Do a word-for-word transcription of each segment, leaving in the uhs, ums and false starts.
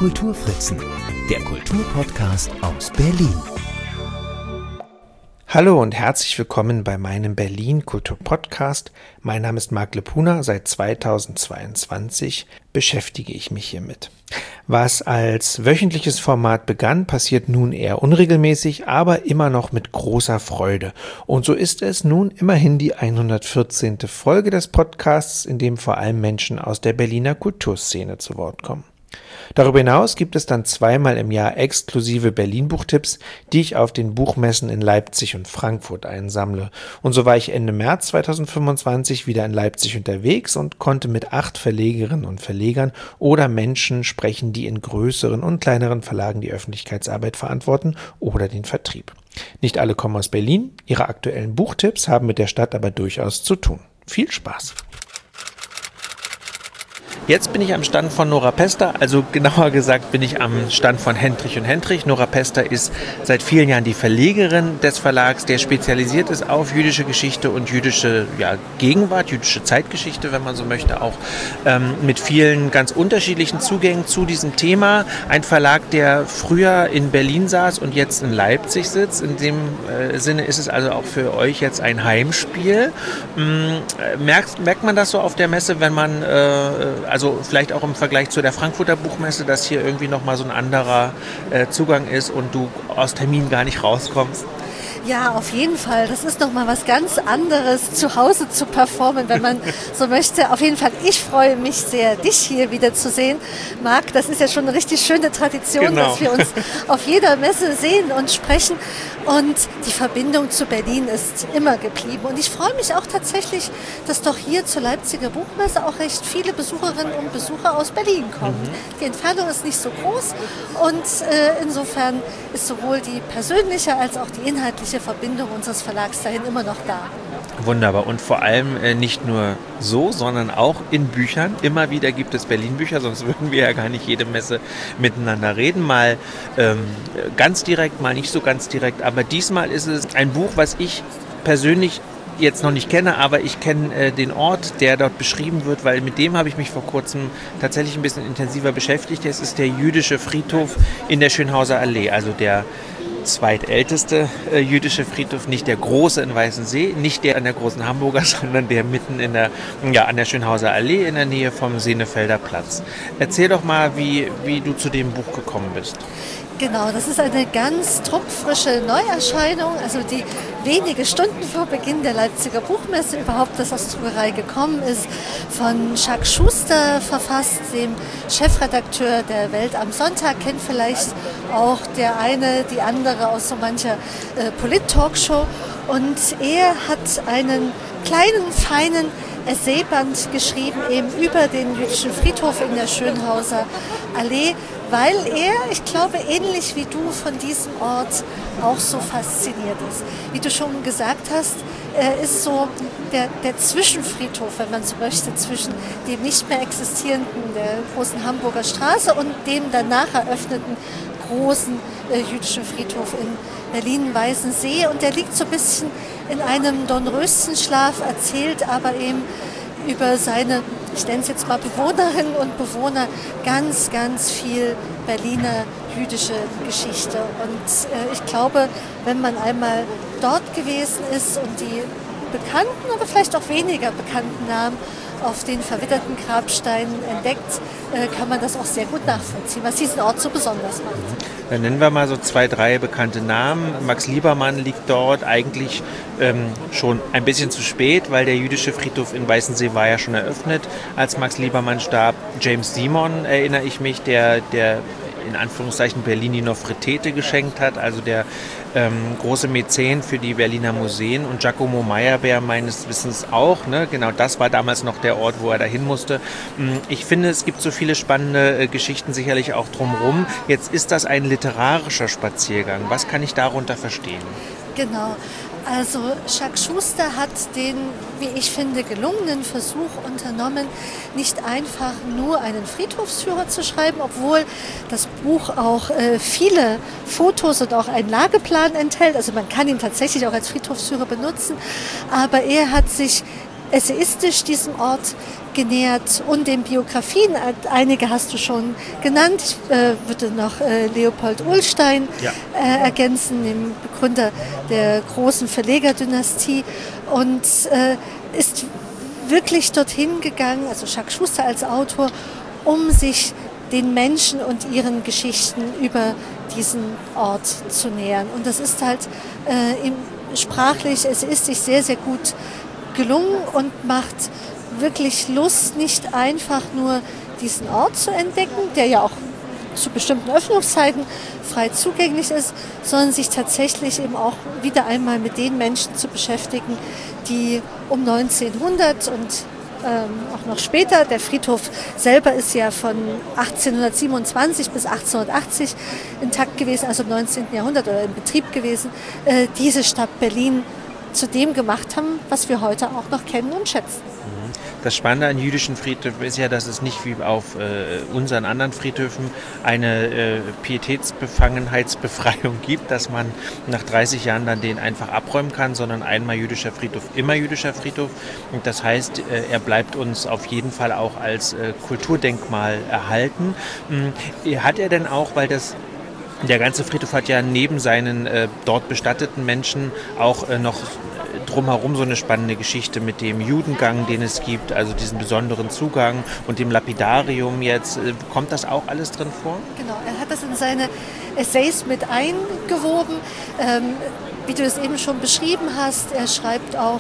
Kulturfritzen, der Kulturpodcast aus Berlin. Hallo und herzlich willkommen bei meinem Berlin Kulturpodcast. Mein Name ist Marc Lepuna. Seit zweitausendzweiundzwanzig beschäftige ich mich hiermit. Was als wöchentliches Format begann, passiert nun eher unregelmäßig, aber immer noch mit großer Freude. Und so ist es nun immerhin die hundertvierzehnte Folge des Podcasts, in dem vor allem Menschen aus der Berliner Kulturszene zu Wort kommen. Darüber hinaus gibt es dann zweimal im Jahr exklusive Berlin-Buchtipps, die ich auf den Buchmessen in Leipzig und Frankfurt einsammle. Und so war ich Ende März zweitausendfünfundzwanzig wieder in Leipzig unterwegs und konnte mit acht Verlegerinnen und Verlegern oder Menschen sprechen, die in größeren und kleineren Verlagen die Öffentlichkeitsarbeit verantworten oder den Vertrieb. Nicht alle kommen aus Berlin, ihre aktuellen Buchtipps haben mit der Stadt aber durchaus zu tun. Viel Spaß! Jetzt bin ich am Stand von Nora Pester, also genauer gesagt bin ich am Stand von Hendrich und Hendrich. Nora Pester ist seit vielen Jahren die Verlegerin des Verlags, der spezialisiert ist auf jüdische Geschichte und jüdische ja, Gegenwart, jüdische Zeitgeschichte, wenn man so möchte, auch ähm, mit vielen ganz unterschiedlichen Zugängen zu diesem Thema. Ein Verlag, der früher in Berlin saß und jetzt in Leipzig sitzt. In dem äh, Sinne ist es also auch für euch jetzt ein Heimspiel. Ähm, merkt, merkt man das so auf der Messe, wenn man äh, also vielleicht auch im Vergleich zu der Frankfurter Buchmesse, dass hier irgendwie nochmal so ein anderer äh, Zugang ist und du aus Terminen gar nicht rauskommst? Ja, auf jeden Fall. Das ist nochmal was ganz anderes, zu Hause zu performen, wenn man so möchte. Auf jeden Fall, ich freue mich sehr, dich hier wieder zu sehen. Marc, das ist ja schon eine richtig schöne Tradition, genau, dass wir uns auf jeder Messe sehen und sprechen. Und die Verbindung zu Berlin ist immer geblieben. Und ich freue mich auch tatsächlich, dass doch hier zur Leipziger Buchmesse auch recht viele Besucherinnen und Besucher aus Berlin kommen. Mhm. Die Entfernung ist nicht so groß und äh, insofern ist sowohl die persönliche als auch die inhaltliche Verbindung unseres Verlags dahin immer noch da. Wunderbar. Und vor allem äh, nicht nur so, sondern auch in Büchern. Immer wieder gibt es Berlin-Bücher, sonst würden wir ja gar nicht jede Messe miteinander reden. Mal ähm, ganz direkt, mal nicht so ganz direkt. Aber diesmal ist es ein Buch, was ich persönlich jetzt noch nicht kenne, aber ich kenne äh, den Ort, der dort beschrieben wird, weil mit dem habe ich mich vor kurzem tatsächlich ein bisschen intensiver beschäftigt. Es ist der jüdische Friedhof in der Schönhauser Allee, also der zweitälteste äh, jüdische Friedhof, nicht der große in Weißensee, nicht der an der großen Hamburger, sondern der mitten in der, ja, an der Schönhauser Allee in der Nähe vom Senefelder Platz. Erzähl doch mal, wie, wie du zu dem Buch gekommen bist. Genau, das ist eine ganz druckfrische Neuerscheinung, also die wenige Stunden vor Beginn der Leipziger Buchmesse überhaupt das aus Druckerei gekommen ist, von Jacques Schuster verfasst, dem Chefredakteur der Welt am Sonntag, kennt vielleicht auch der eine, die andere aus so mancher äh, Polit-Talkshow. Und er hat einen kleinen, feinen Essayband geschrieben, eben über den jüdischen Friedhof in der Schönhauser Allee, weil er, ich glaube, ähnlich wie du von diesem Ort auch so fasziniert ist. Wie du schon gesagt hast, er ist so der, der Zwischenfriedhof, wenn man so möchte, zwischen dem nicht mehr existierenden, der großen Hamburger Straße und dem danach eröffneten großen äh, jüdischen Friedhof in Berlin-Weißensee. Und der liegt so ein bisschen in einem Dornröschenschlaf, erzählt aber eben über seine, ich nenne es jetzt mal Bewohnerinnen und Bewohner, ganz, ganz viel Berliner jüdische Geschichte. Und äh, ich glaube, wenn man einmal dort gewesen ist und die bekannten, aber vielleicht auch weniger bekannten Namen auf den verwitterten Grabsteinen entdeckt, äh, kann man das auch sehr gut nachvollziehen, was diesen Ort so besonders macht. Dann nennen wir mal so zwei, drei bekannte Namen. Max Liebermann liegt dort eigentlich ähm, schon ein bisschen zu spät, weil der jüdische Friedhof in Weißensee war ja schon eröffnet, als Max Liebermann starb. James Simon, erinnere ich mich, der, der in Anführungszeichen Berlini Nofretete geschenkt hat, also der ähm, große Mäzen für die Berliner Museen, und Giacomo Meyerbeer meines Wissens auch, ne? Genau, das war damals noch der Ort, wo er dahin musste. Ich finde, es gibt so viele spannende äh, Geschichten sicherlich auch drumherum. Jetzt ist das ein literarischer Spaziergang. Was kann ich darunter verstehen? Genau. Also Jacques Schuster hat den, wie ich finde, gelungenen Versuch unternommen, nicht einfach nur einen Friedhofsführer zu schreiben, obwohl das Buch auch äh, viele Fotos und auch einen Lageplan enthält. Also man kann ihn tatsächlich auch als Friedhofsführer benutzen, aber er hat sich essayistisch diesem Ort genähert und den Biografien. Einige hast du schon genannt. Ich äh, würde noch äh, Leopold Ullstein ja. äh, ergänzen, den Begründer der großen Verlegerdynastie, und äh, ist wirklich dorthin gegangen, also Jacques Schuster als Autor, um sich den Menschen und ihren Geschichten über diesen Ort zu nähern. Und das ist halt äh, im, sprachlich, es ist sich sehr, sehr gut gelungen und macht wirklich Lust, nicht einfach nur diesen Ort zu entdecken, der ja auch zu bestimmten Öffnungszeiten frei zugänglich ist, sondern sich tatsächlich eben auch wieder einmal mit den Menschen zu beschäftigen, die um neunzehnhundert und ähm, auch noch später, der Friedhof selber ist ja von achtzehnhundertsiebenundzwanzig bis achtzehnhundertachtzig intakt gewesen, also im neunzehnten Jahrhundert oder in Betrieb gewesen, äh, diese Stadt Berlin zu dem gemacht haben, was wir heute auch noch kennen und schätzen. Das Spannende an jüdischen Friedhöfen ist ja, dass es nicht wie auf äh, unseren anderen Friedhöfen eine äh, Pietätsbefangenheitsbefreiung gibt, dass man nach dreißig Jahren dann den einfach abräumen kann, sondern einmal jüdischer Friedhof, immer jüdischer Friedhof. Und das heißt, äh, er bleibt uns auf jeden Fall auch als äh, Kulturdenkmal erhalten. Ähm, hat er denn auch, weil das Der ganze Friedhof hat ja neben seinen äh, dort bestatteten Menschen auch äh, noch drumherum so eine spannende Geschichte mit dem Judengang, den es gibt, also diesen besonderen Zugang und dem Lapidarium jetzt. Äh, kommt das auch alles drin vor? Genau, er hat das in seine Essays mit eingewoben. Ähm, wie du es eben schon beschrieben hast, er schreibt auch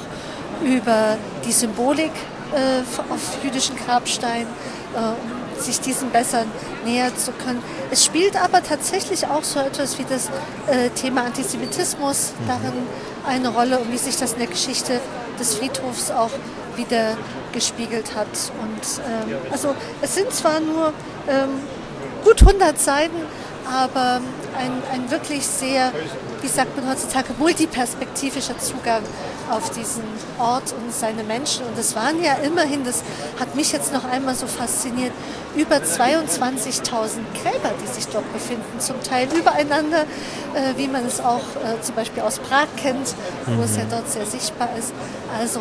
über die Symbolik äh, auf jüdischen Grabsteinen, äh, um sich diesen besser nähern zu können. Es spielt aber tatsächlich auch so etwas wie das äh, Thema Antisemitismus mhm. darin eine Rolle und wie sich das in der Geschichte des Friedhofs auch wieder gespiegelt hat. Und ähm, also es sind zwar nur ähm, gut hundert Seiten, aber ein, ein wirklich sehr, wie sagt man heutzutage, multiperspektivischer Zugang auf diesen Ort und seine Menschen. Und es waren ja immerhin, das hat mich jetzt noch einmal so fasziniert, über zweiundzwanzigtausend Gräber, die sich dort befinden, zum Teil übereinander, äh, wie man es auch äh, zum Beispiel aus Prag kennt, wo mhm. es ja dort sehr sichtbar ist. Also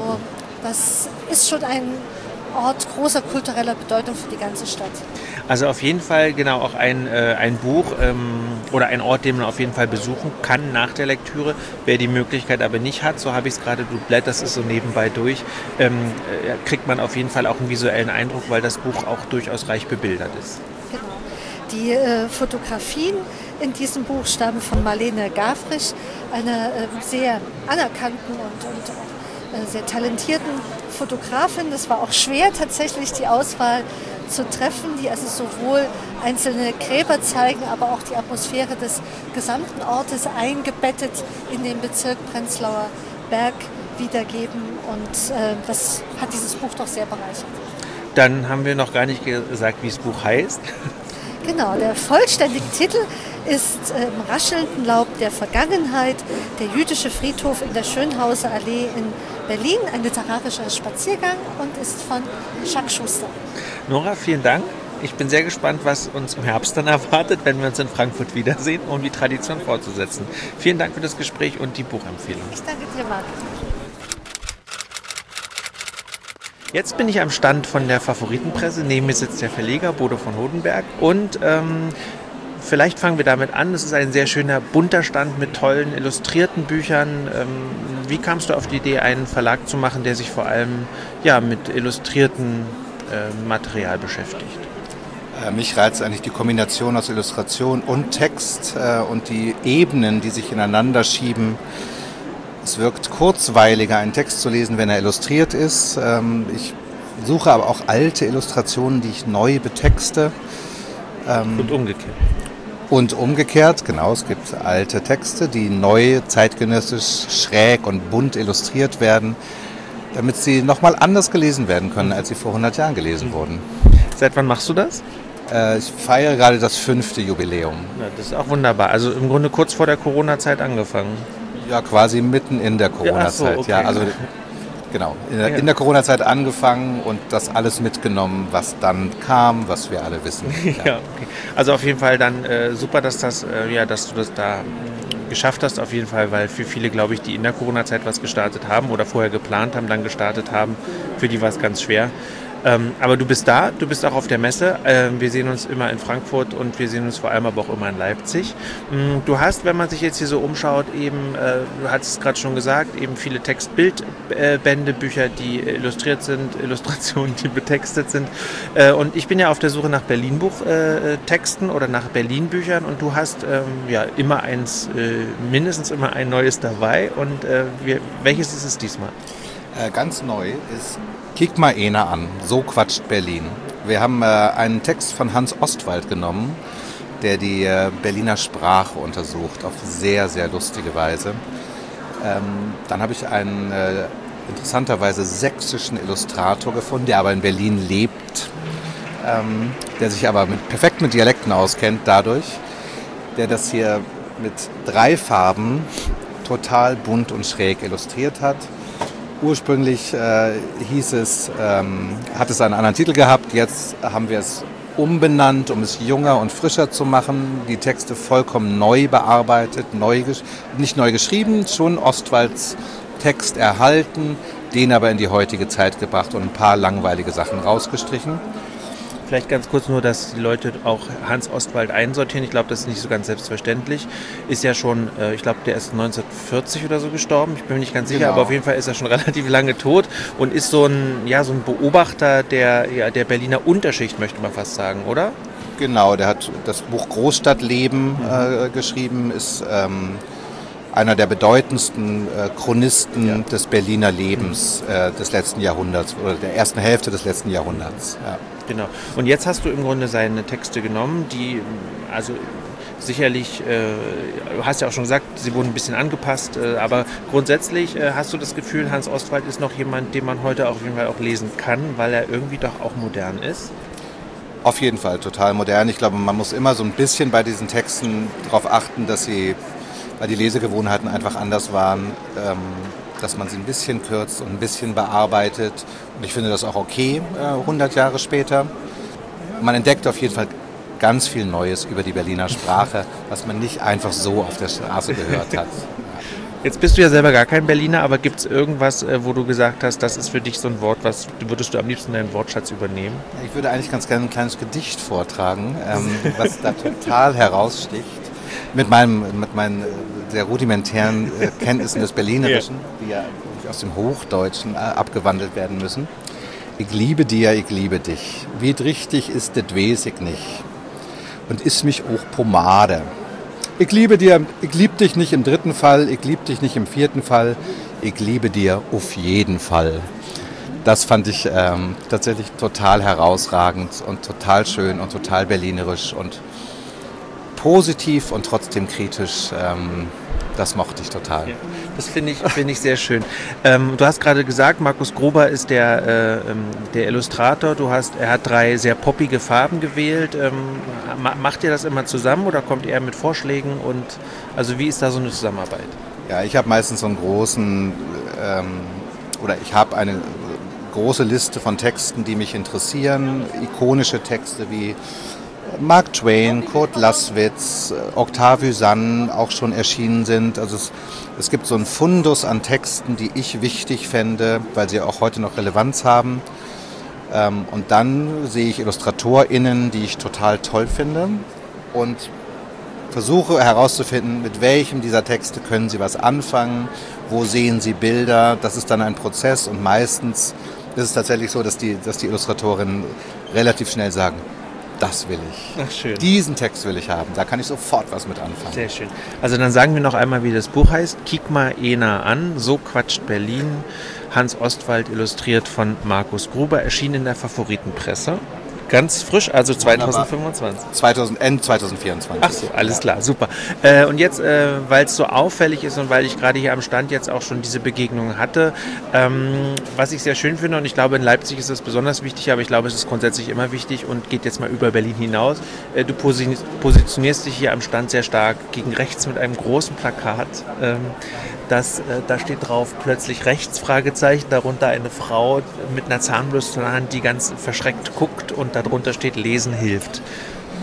das ist schon ein Ort großer kultureller Bedeutung für die ganze Stadt. Also auf jeden Fall genau auch ein, äh, ein Buch ähm, oder ein Ort, den man auf jeden Fall besuchen kann nach der Lektüre. Wer die Möglichkeit aber nicht hat, so habe ich es gerade, du blätterst es so nebenbei durch, ähm, äh, kriegt man auf jeden Fall auch einen visuellen Eindruck, weil das Buch auch durchaus reich bebildert ist. Genau. Die äh, Fotografien in diesem Buch stammen von Marlene Gafrich, einer äh, sehr anerkannten und, und auch äh, sehr talentierten Fotografin. Das war auch schwer, tatsächlich die Auswahl zu treffen, die also sowohl einzelne Gräber zeigen, aber auch die Atmosphäre des gesamten Ortes eingebettet in den Bezirk Prenzlauer Berg wiedergeben. Und äh, das hat dieses Buch doch sehr bereichert. Dann haben wir noch gar nicht gesagt, wie das Buch heißt. Genau, der vollständige Titel ist äh, Im raschelnden Laub der Vergangenheit, der jüdische Friedhof in der Schönhauser Allee in Berlin, ein literarischer Spaziergang, und ist von Jacques Schuster. Nora, vielen Dank. Ich bin sehr gespannt, was uns im Herbst dann erwartet, wenn wir uns in Frankfurt wiedersehen, um die Tradition fortzusetzen. Vielen Dank für das Gespräch und die Buchempfehlung. Ich danke dir, Marc. Jetzt bin ich am Stand von der Favoritenpresse. Neben mir sitzt der Verleger Bodo von Hodenberg. Und ähm, vielleicht fangen wir damit an. Es ist ein sehr schöner, bunter Stand mit tollen, illustrierten Büchern. Ähm, wie kamst du auf die Idee, einen Verlag zu machen, der sich vor allem ja, mit illustriertem äh, Material beschäftigt? Äh, mich reizt eigentlich die Kombination aus Illustration und Text äh, und die Ebenen, die sich ineinander schieben. Es wirkt kurzweiliger, einen Text zu lesen, wenn er illustriert ist. Ich suche aber auch alte Illustrationen, die ich neu betexte. Und umgekehrt. Und umgekehrt, genau. Es gibt alte Texte, die neu, zeitgenössisch, schräg und bunt illustriert werden, damit sie nochmal anders gelesen werden können, als sie vor hundert Jahren gelesen wurden. Seit wann machst du das? Ich feiere gerade das fünfte Jubiläum. Ja, das ist auch wunderbar. Also im Grunde kurz vor der Corona-Zeit angefangen. Ja, quasi mitten in der Corona-Zeit. Ja, so, okay. Ja, also genau, in der, ja. in der Corona-Zeit angefangen und das alles mitgenommen, was dann kam, was wir alle wissen. Ja, ja okay. Also auf jeden Fall dann äh, super, dass das, äh, ja, dass du das da geschafft hast auf jeden Fall, weil für viele, glaube ich, die in der Corona-Zeit was gestartet haben oder vorher geplant haben, dann gestartet haben, für die war es ganz schwer. Ähm, aber du bist da, du bist auch auf der Messe. Ähm, wir sehen uns immer in Frankfurt und wir sehen uns vor allem aber auch immer in Leipzig. Ähm, du hast, wenn man sich jetzt hier so umschaut, eben, äh, du hattest es gerade schon gesagt, eben viele Text-Bild-Bände, äh, Bücher, die illustriert sind, Illustrationen, die betextet sind. Äh, und ich bin ja auf der Suche nach Berlin-Buch-Texten äh, oder nach Berlin-Büchern und du hast ähm, ja immer eins, äh, mindestens immer ein neues dabei. Und äh, wir, welches ist es diesmal? Äh, ganz neu ist Kick mal einer an, so quatscht Berlin. Wir haben äh, einen Text von Hans Ostwald genommen, der die äh, Berliner Sprache untersucht, auf sehr, sehr lustige Weise. Ähm, dann habe ich einen äh, interessanterweise sächsischen Illustrator gefunden, der aber in Berlin lebt, ähm, der sich aber mit, perfekt mit Dialekten auskennt dadurch, der das hier mit drei Farben total bunt und schräg illustriert hat. Ursprünglich äh, hieß es, ähm, hat es einen anderen Titel gehabt, jetzt haben wir es umbenannt, um es jünger und frischer zu machen, die Texte vollkommen neu bearbeitet, neu gesch- nicht neu geschrieben, schon Ostwalds Text erhalten, den aber in die heutige Zeit gebracht und ein paar langweilige Sachen rausgestrichen. Vielleicht ganz kurz nur, dass die Leute auch Hans Ostwald einsortieren. Ich glaube, das ist nicht so ganz selbstverständlich. Ist ja schon, äh, ich glaube, der ist neunzehnhundertvierzig oder so gestorben. Ich bin mir nicht ganz sicher, Genau. Aber auf jeden Fall ist er schon relativ lange tot und ist so ein, ja, so ein Beobachter der, ja, der Berliner Unterschicht, möchte man fast sagen, oder? Genau, der hat das Buch Großstadtleben äh, geschrieben, ist ähm, einer der bedeutendsten äh, Chronisten ja. des Berliner Lebens äh, des letzten Jahrhunderts oder der ersten Hälfte des letzten Jahrhunderts. Ja. Genau. Und jetzt hast du im Grunde seine Texte genommen, die also sicherlich, äh, du hast ja auch schon gesagt, sie wurden ein bisschen angepasst, äh, aber grundsätzlich äh, hast du das Gefühl, Hans Ostwald ist noch jemand, den man heute auf jeden Fall auch lesen kann, weil er irgendwie doch auch modern ist? Auf jeden Fall, total modern. Ich glaube, man muss immer so ein bisschen bei diesen Texten darauf achten, dass sie, weil die Lesegewohnheiten einfach anders waren, ähm, dass man sie ein bisschen kürzt und ein bisschen bearbeitet. Und ich finde das auch okay, äh, hundert Jahre später. Man entdeckt auf jeden Fall ganz viel Neues über die Berliner Sprache, was man nicht einfach so auf der Straße gehört hat. Jetzt bist du ja selber gar kein Berliner, aber gibt es irgendwas, wo du gesagt hast, das ist für dich so ein Wort, was würdest du am liebsten in deinen Wortschatz übernehmen? Ich würde eigentlich ganz gerne ein kleines Gedicht vortragen, ähm, was da total heraussticht. Mit, meinem, mit meinen sehr rudimentären äh, Kenntnissen des Berlinerischen, die ja aus dem Hochdeutschen äh, abgewandelt werden müssen. Ich liebe dir, ich liebe dich. Wie richtig ist das, weiß ich nicht. Und ist mich auch Pomade. Ich liebe dir, ich lieb dich nicht im dritten Fall, ich lieb dich nicht im vierten Fall, ich liebe dir auf jeden Fall. Das fand ich ähm, tatsächlich total herausragend und total schön und total berlinerisch und positiv und trotzdem kritisch. Ähm, das mochte ich total. Ja, das finde ich, find ich sehr schön. Ähm, du hast gerade gesagt, Markus Gruber ist der, äh, der Illustrator. Du hast, er hat drei sehr poppige Farben gewählt. Ähm, macht ihr das immer zusammen oder kommt er mit Vorschlägen? Und also wie ist da so eine Zusammenarbeit? Ja, ich habe meistens so einen großen, ähm, oder ich habe eine große Liste von Texten, die mich interessieren. Ikonische Texte wie Mark Twain, Kurt Laßwitz, Octave Sann auch schon erschienen sind. Also es, es gibt so einen Fundus an Texten, die ich wichtig fände, weil sie auch heute noch Relevanz haben. Ähm, und dann sehe ich IllustratorInnen, die ich total toll finde und versuche herauszufinden, mit welchem dieser Texte können sie was anfangen, wo sehen sie Bilder. Das ist dann ein Prozess und meistens ist es tatsächlich so, dass die, dass die Illustratorinnen relativ schnell sagen, das will ich. Ach, schön. Diesen Text will ich haben. Da kann ich sofort was mit anfangen. Sehr schön. Also dann sagen wir noch einmal, wie das Buch heißt. Kick mal einer an, so quatscht Berlin. Hans Ostwald, illustriert von Markus Gruber, erschienen in der Favoritenpresse. Ganz frisch, also zwanzig fünfundzwanzig. zweitausend, Ende zwanzig vierundzwanzig. Ach so, alles klar, super. Äh, und jetzt, äh, weil es so auffällig ist und weil ich gerade hier am Stand jetzt auch schon diese Begegnung hatte, ähm, was ich sehr schön finde und ich glaube, in Leipzig ist das besonders wichtig, aber ich glaube, es ist grundsätzlich immer wichtig und geht jetzt mal über Berlin hinaus. Äh, du posi- positionierst dich hier am Stand sehr stark gegen rechts mit einem großen Plakat. Ähm, das, äh, da steht drauf, plötzlich rechts, Fragezeichen, darunter eine Frau mit einer Zahnbürste in der Hand, die ganz verschreckt guckt und darunter steht, Lesen hilft.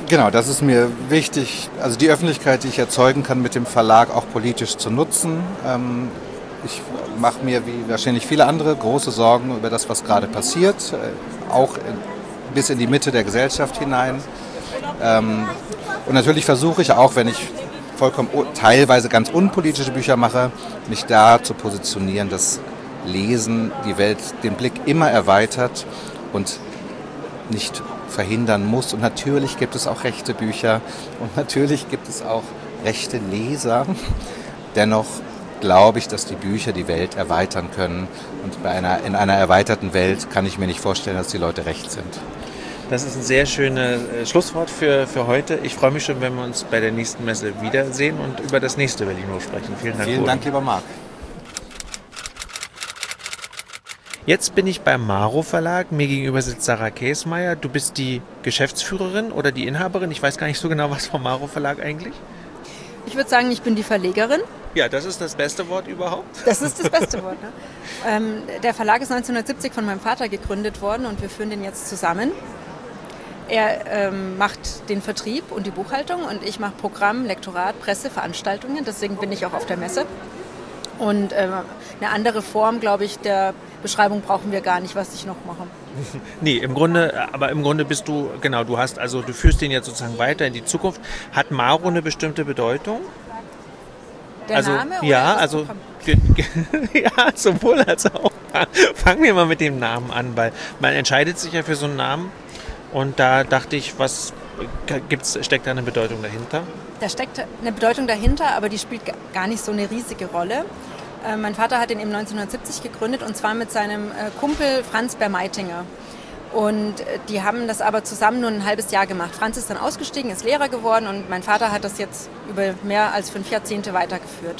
Genau, das ist mir wichtig, also die Öffentlichkeit, die ich erzeugen kann mit dem Verlag, auch politisch zu nutzen. Ähm, ich mache mir, wie wahrscheinlich viele andere, große Sorgen über das, was gerade passiert, äh, auch in, bis in die Mitte der Gesellschaft hinein. Ähm, und natürlich versuche ich auch, wenn ich vollkommen teilweise ganz unpolitische Bücher mache, mich da zu positionieren, dass Lesen die Welt, den Blick immer erweitert und nicht verhindern muss. Und natürlich gibt es auch rechte Bücher und natürlich gibt es auch rechte Leser. Dennoch glaube ich, dass die Bücher die Welt erweitern können. Und bei einer, in einer erweiterten Welt kann ich mir nicht vorstellen, dass die Leute recht sind. Das ist ein sehr schönes äh, Schlusswort für, für heute. Ich freue mich schon, wenn wir uns bei der nächsten Messe wiedersehen und über das nächste Berlin-Buch sprechen. Vielen Dank. Vielen Roland. Dank, lieber Marc. Jetzt bin ich beim Maro Verlag. Mir gegenüber sitzt Sarah Käsmeier. Du bist die Geschäftsführerin oder die Inhaberin. Ich weiß gar nicht so genau, was vom Maro Verlag eigentlich. Ich würde sagen, ich bin die Verlegerin. Ja, das ist das beste Wort überhaupt. Das ist das beste Wort. Ne? ähm, der Verlag ist neunzehnhundertsiebzig von meinem Vater gegründet worden und wir führen den jetzt zusammen. Er ähm, macht den Vertrieb und die Buchhaltung und ich mache Programm, Lektorat, Presse, Veranstaltungen. Deswegen bin ich auch auf der Messe. Und äh, eine andere Form, glaube ich, der Beschreibung brauchen wir gar nicht, was ich noch mache. Nee, im Grunde, aber im Grunde bist du, genau, du hast, also du führst den jetzt sozusagen weiter in die Zukunft. Hat Maro eine bestimmte Bedeutung? Der also, Name? Oder ja, das also Programm? ja, sowohl als auch. Fangen wir mal mit dem Namen an, weil man entscheidet sich ja für so einen Namen. Und da dachte ich, was gibt's, steckt da eine Bedeutung dahinter? Da steckt eine Bedeutung dahinter, aber die spielt gar nicht so eine riesige Rolle. Äh, mein Vater hat ihn eben neunzehnhundertsiebzig gegründet und zwar mit seinem äh, Kumpel Franz Bermeitinger. Und äh, die haben das aber zusammen nur ein halbes Jahr gemacht. Franz ist dann ausgestiegen, ist Lehrer geworden und mein Vater hat das jetzt über mehr als fünf Jahrzehnte weitergeführt.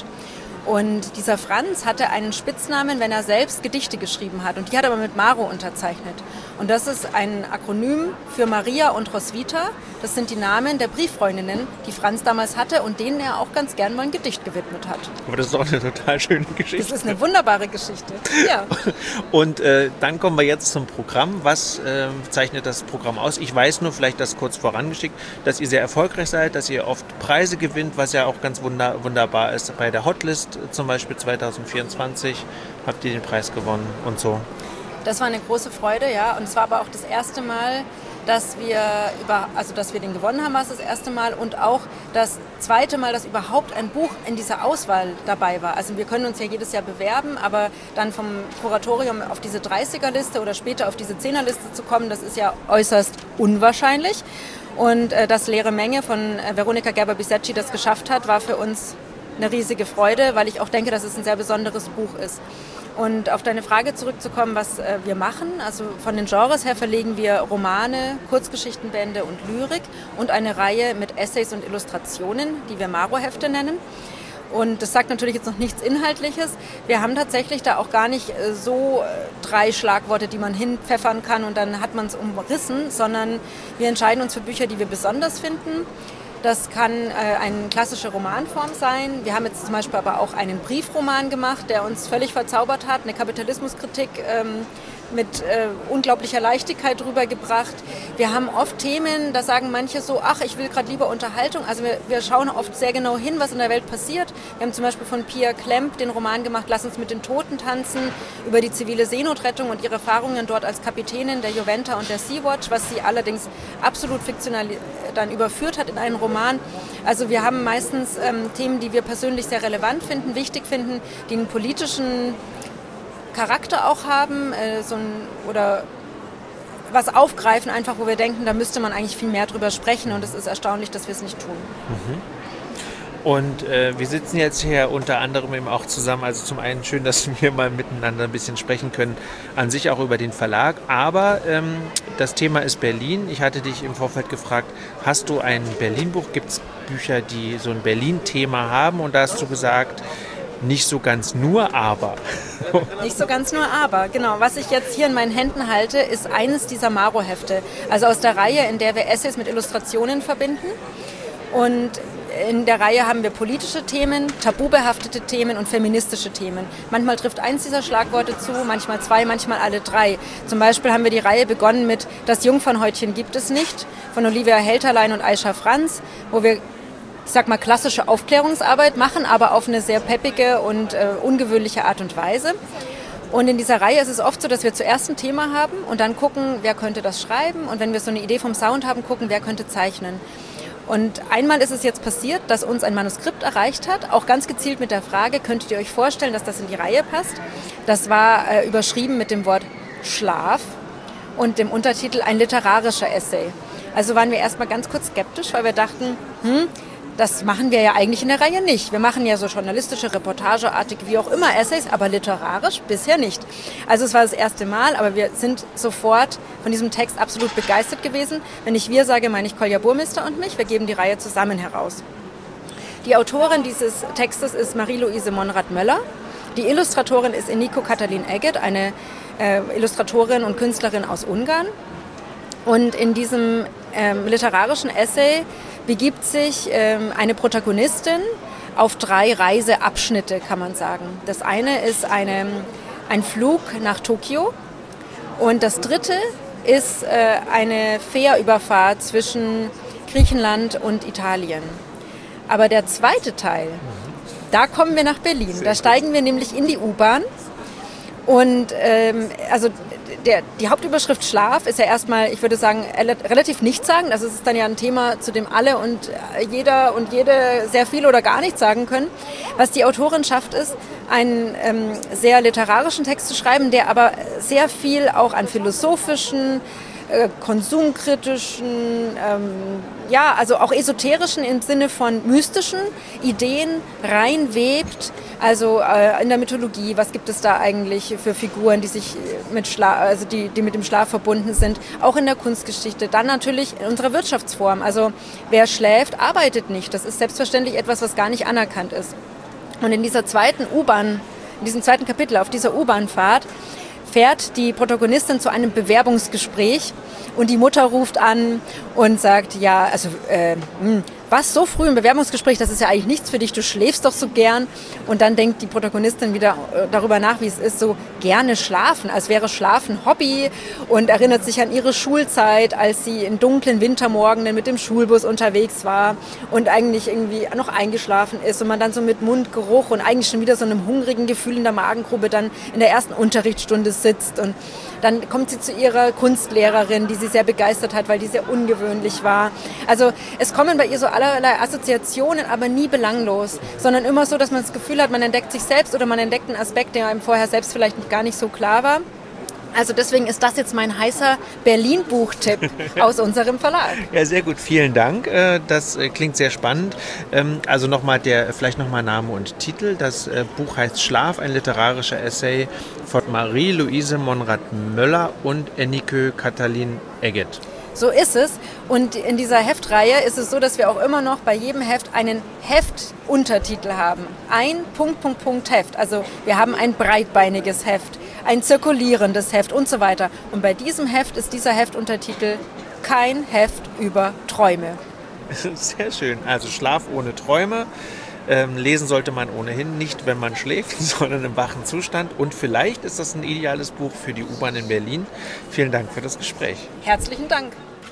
Und dieser Franz hatte einen Spitznamen, wenn er selbst Gedichte geschrieben hat. Und die hat er aber mit Maro unterzeichnet. Und das ist ein Akronym für Maria und Roswitha. Das sind die Namen der Brieffreundinnen, die Franz damals hatte und denen er auch ganz gern mal ein Gedicht gewidmet hat. Aber das ist auch eine total schöne Geschichte. Das ist eine wunderbare Geschichte, ja. Und äh, dann kommen wir jetzt zum Programm. Was äh, zeichnet das Programm aus? Ich weiß nur, vielleicht das kurz vorangeschickt, dass ihr sehr erfolgreich seid, dass ihr oft Preise gewinnt, was ja auch ganz wunder- wunderbar ist. Bei der Hotlist zum Beispiel zwanzig vierundzwanzig habt ihr den Preis gewonnen und so. Das war eine große Freude, ja. Und es war aber auch das erste Mal, dass wir über, also dass wir den gewonnen haben, war es das erste Mal und auch das zweite Mal, dass überhaupt ein Buch in dieser Auswahl dabei war. Also wir können uns ja jedes Jahr bewerben, aber dann vom Kuratorium auf diese dreißiger-Liste oder später auf diese zehner-Liste zu kommen, das ist ja äußerst unwahrscheinlich. Und äh, dass Leere Menge von äh, Veronika Gerber-Bisecci das geschafft hat, war für uns eine riesige Freude, weil ich auch denke, dass es ein sehr besonderes Buch ist. Und auf deine Frage zurückzukommen, was äh, wir machen, also von den Genres her verlegen wir Romane, Kurzgeschichtenbände und Lyrik und eine Reihe mit Essays und Illustrationen, die wir Maro-Hefte nennen. Und das sagt natürlich jetzt noch nichts Inhaltliches. Wir haben tatsächlich da auch gar nicht äh, so äh, drei Schlagworte, die man hinpfeffern kann und dann hat man es umrissen, sondern wir entscheiden uns für Bücher, die wir besonders finden. Das kann äh, eine klassische Romanform sein. Wir haben jetzt zum Beispiel aber auch einen Briefroman gemacht, der uns völlig verzaubert hat, eine Kapitalismuskritik ähm, mit äh, unglaublicher Leichtigkeit rübergebracht. Wir haben oft Themen, da sagen manche so, ach, ich will gerade lieber Unterhaltung. Also wir, wir schauen oft sehr genau hin, was in der Welt passiert. Wir haben zum Beispiel von Pia Klemp den Roman gemacht, Lass uns mit den Toten tanzen, über die zivile Seenotrettung und ihre Erfahrungen dort als Kapitänin der Juventa und der Sea-Watch, was sie allerdings absolut fiktional dann überführt hat in einen Roman. Also wir haben meistens ähm, Themen, die wir persönlich sehr relevant finden, wichtig finden, die einen politischen Charakter auch haben, äh, so ein, oder was aufgreifen, einfach wo wir denken, da müsste man eigentlich viel mehr drüber sprechen und es ist erstaunlich, dass wir es nicht tun. Mhm. Und äh, wir sitzen jetzt hier unter anderem eben auch zusammen, also zum einen schön, dass wir mal miteinander ein bisschen sprechen können, an sich auch über den Verlag, aber ähm, das Thema ist Berlin. Ich hatte dich im Vorfeld gefragt, hast du ein Berlin-Buch? Gibt es Bücher, die so ein Berlin-Thema haben? Und da hast du gesagt, nicht so ganz nur, aber. Nicht so ganz nur, aber, genau. Was ich jetzt hier in meinen Händen halte, ist eines dieser Maro-Hefte. Also aus der Reihe, in der wir Essays mit Illustrationen verbinden. Und in der Reihe haben wir politische Themen, tabubehaftete Themen und feministische Themen. Manchmal trifft eins dieser Schlagworte zu, manchmal zwei, manchmal alle drei. Zum Beispiel haben wir die Reihe begonnen mit Das Jungfernhäutchen gibt es nicht von Olivia Helterlein und Aisha Franz, wo wir, ich sag mal, klassische Aufklärungsarbeit machen, aber auf eine sehr peppige und äh, ungewöhnliche Art und Weise. Und in dieser Reihe ist es oft so, dass wir zuerst ein Thema haben und dann gucken, wer könnte das schreiben. Und wenn wir so eine Idee vom Sound haben, gucken, wer könnte zeichnen. Und einmal ist es jetzt passiert, dass uns ein Manuskript erreicht hat, auch ganz gezielt mit der Frage, könntet ihr euch vorstellen, dass das in die Reihe passt? Das war äh, überschrieben mit dem Wort Schlaf und dem Untertitel ein literarischer Essay. Also waren wir erstmal ganz kurz skeptisch, weil wir dachten, hm, das machen wir ja eigentlich in der Reihe nicht. Wir machen ja so journalistische, reportageartig, wie auch immer Essays, aber literarisch bisher nicht. Also es war das erste Mal, aber wir sind sofort von diesem Text absolut begeistert gewesen. Wenn ich wir sage, meine ich Kolja Burmester und mich. Wir geben die Reihe zusammen heraus. Die Autorin dieses Textes ist Marie-Louise Monrad-Möller. Die Illustratorin ist Eniko Katalin Eget, eine äh, Illustratorin und Künstlerin aus Ungarn. Und in diesem ähm, literarischen Essay begibt sich ähm, eine Protagonistin auf drei Reiseabschnitte, kann man sagen. Das eine ist eine, ein Flug nach Tokio und das dritte ist äh, eine Fährüberfahrt zwischen Griechenland und Italien. Aber der zweite Teil, da kommen wir nach Berlin. Da steigen wir nämlich in die U-Bahn und ähm, also Der, die Hauptüberschrift Schlaf ist ja erstmal, ich würde sagen, relativ nichtssagend. Also es ist dann ja ein Thema, zu dem alle und jeder und jede sehr viel oder gar nichts sagen können. Was die Autorin schafft, ist, einen ähm, sehr literarischen Text zu schreiben, der aber sehr viel auch an philosophischen, äh, konsumkritischen, ähm, ja, also auch esoterischen im Sinne von mystischen Ideen reinwebt. Also äh, in der Mythologie, was gibt es da eigentlich für Figuren, die sich mit Schla- also die, die mit dem Schlaf verbunden sind? Auch in der Kunstgeschichte. Dann natürlich in unserer Wirtschaftsform. Also wer schläft, arbeitet nicht. Das ist selbstverständlich etwas, was gar nicht anerkannt ist. Und in dieser zweiten U-Bahn, in diesem zweiten Kapitel auf dieser U-Bahn-Fahrt fährt die Protagonistin zu einem Bewerbungsgespräch und die Mutter ruft an und sagt, ja, also äh, mh, was, so früh im Bewerbungsgespräch, das ist ja eigentlich nichts für dich, du schläfst doch so gern. Und dann denkt die Protagonistin wieder äh, darüber nach, wie es ist, so gerne schlafen, als wäre Schlafen Hobby und erinnert sich an ihre Schulzeit, als sie in dunklen Wintermorgenen mit dem Schulbus unterwegs war und eigentlich irgendwie noch eingeschlafen ist und man dann so mit Mundgeruch und eigentlich schon wieder so einem hungrigen Gefühl in der Magengrube dann in der ersten Unterrichtsstunde sitzt. Und dann kommt sie zu ihrer Kunstlehrerin, die sie sehr begeistert hat, weil die sehr ungewöhnlich war. Also es kommen bei ihr so allerlei Assoziationen, aber nie belanglos, sondern immer so, dass man das Gefühl hat, man entdeckt sich selbst oder man entdeckt einen Aspekt, der einem vorher selbst vielleicht gar nicht so klar war. Also deswegen ist das jetzt mein heißer Berlin-Buchtipp aus unserem Verlag. Ja, sehr gut. Vielen Dank. Das klingt sehr spannend. Also nochmal der, vielleicht nochmal Name und Titel. Das Buch heißt Schlaf, ein literarischer Essay von Marie-Louise Monrad-Möller und Eniko Katalin Eget. So ist es. Und in dieser Heftreihe ist es so, dass wir auch immer noch bei jedem Heft einen Heftuntertitel haben. Ein Punkt, Punkt, Punkt Heft. Also wir haben ein breitbeiniges Heft, ein zirkulierendes Heft und so weiter. Und bei diesem Heft ist dieser Heftuntertitel kein Heft über Träume. Sehr schön. Also Schlaf ohne Träume. Ähm, lesen sollte man ohnehin nicht, wenn man schläft, sondern im wachen Zustand. Und vielleicht ist das ein ideales Buch für die U-Bahn in Berlin. Vielen Dank für das Gespräch. Herzlichen Dank.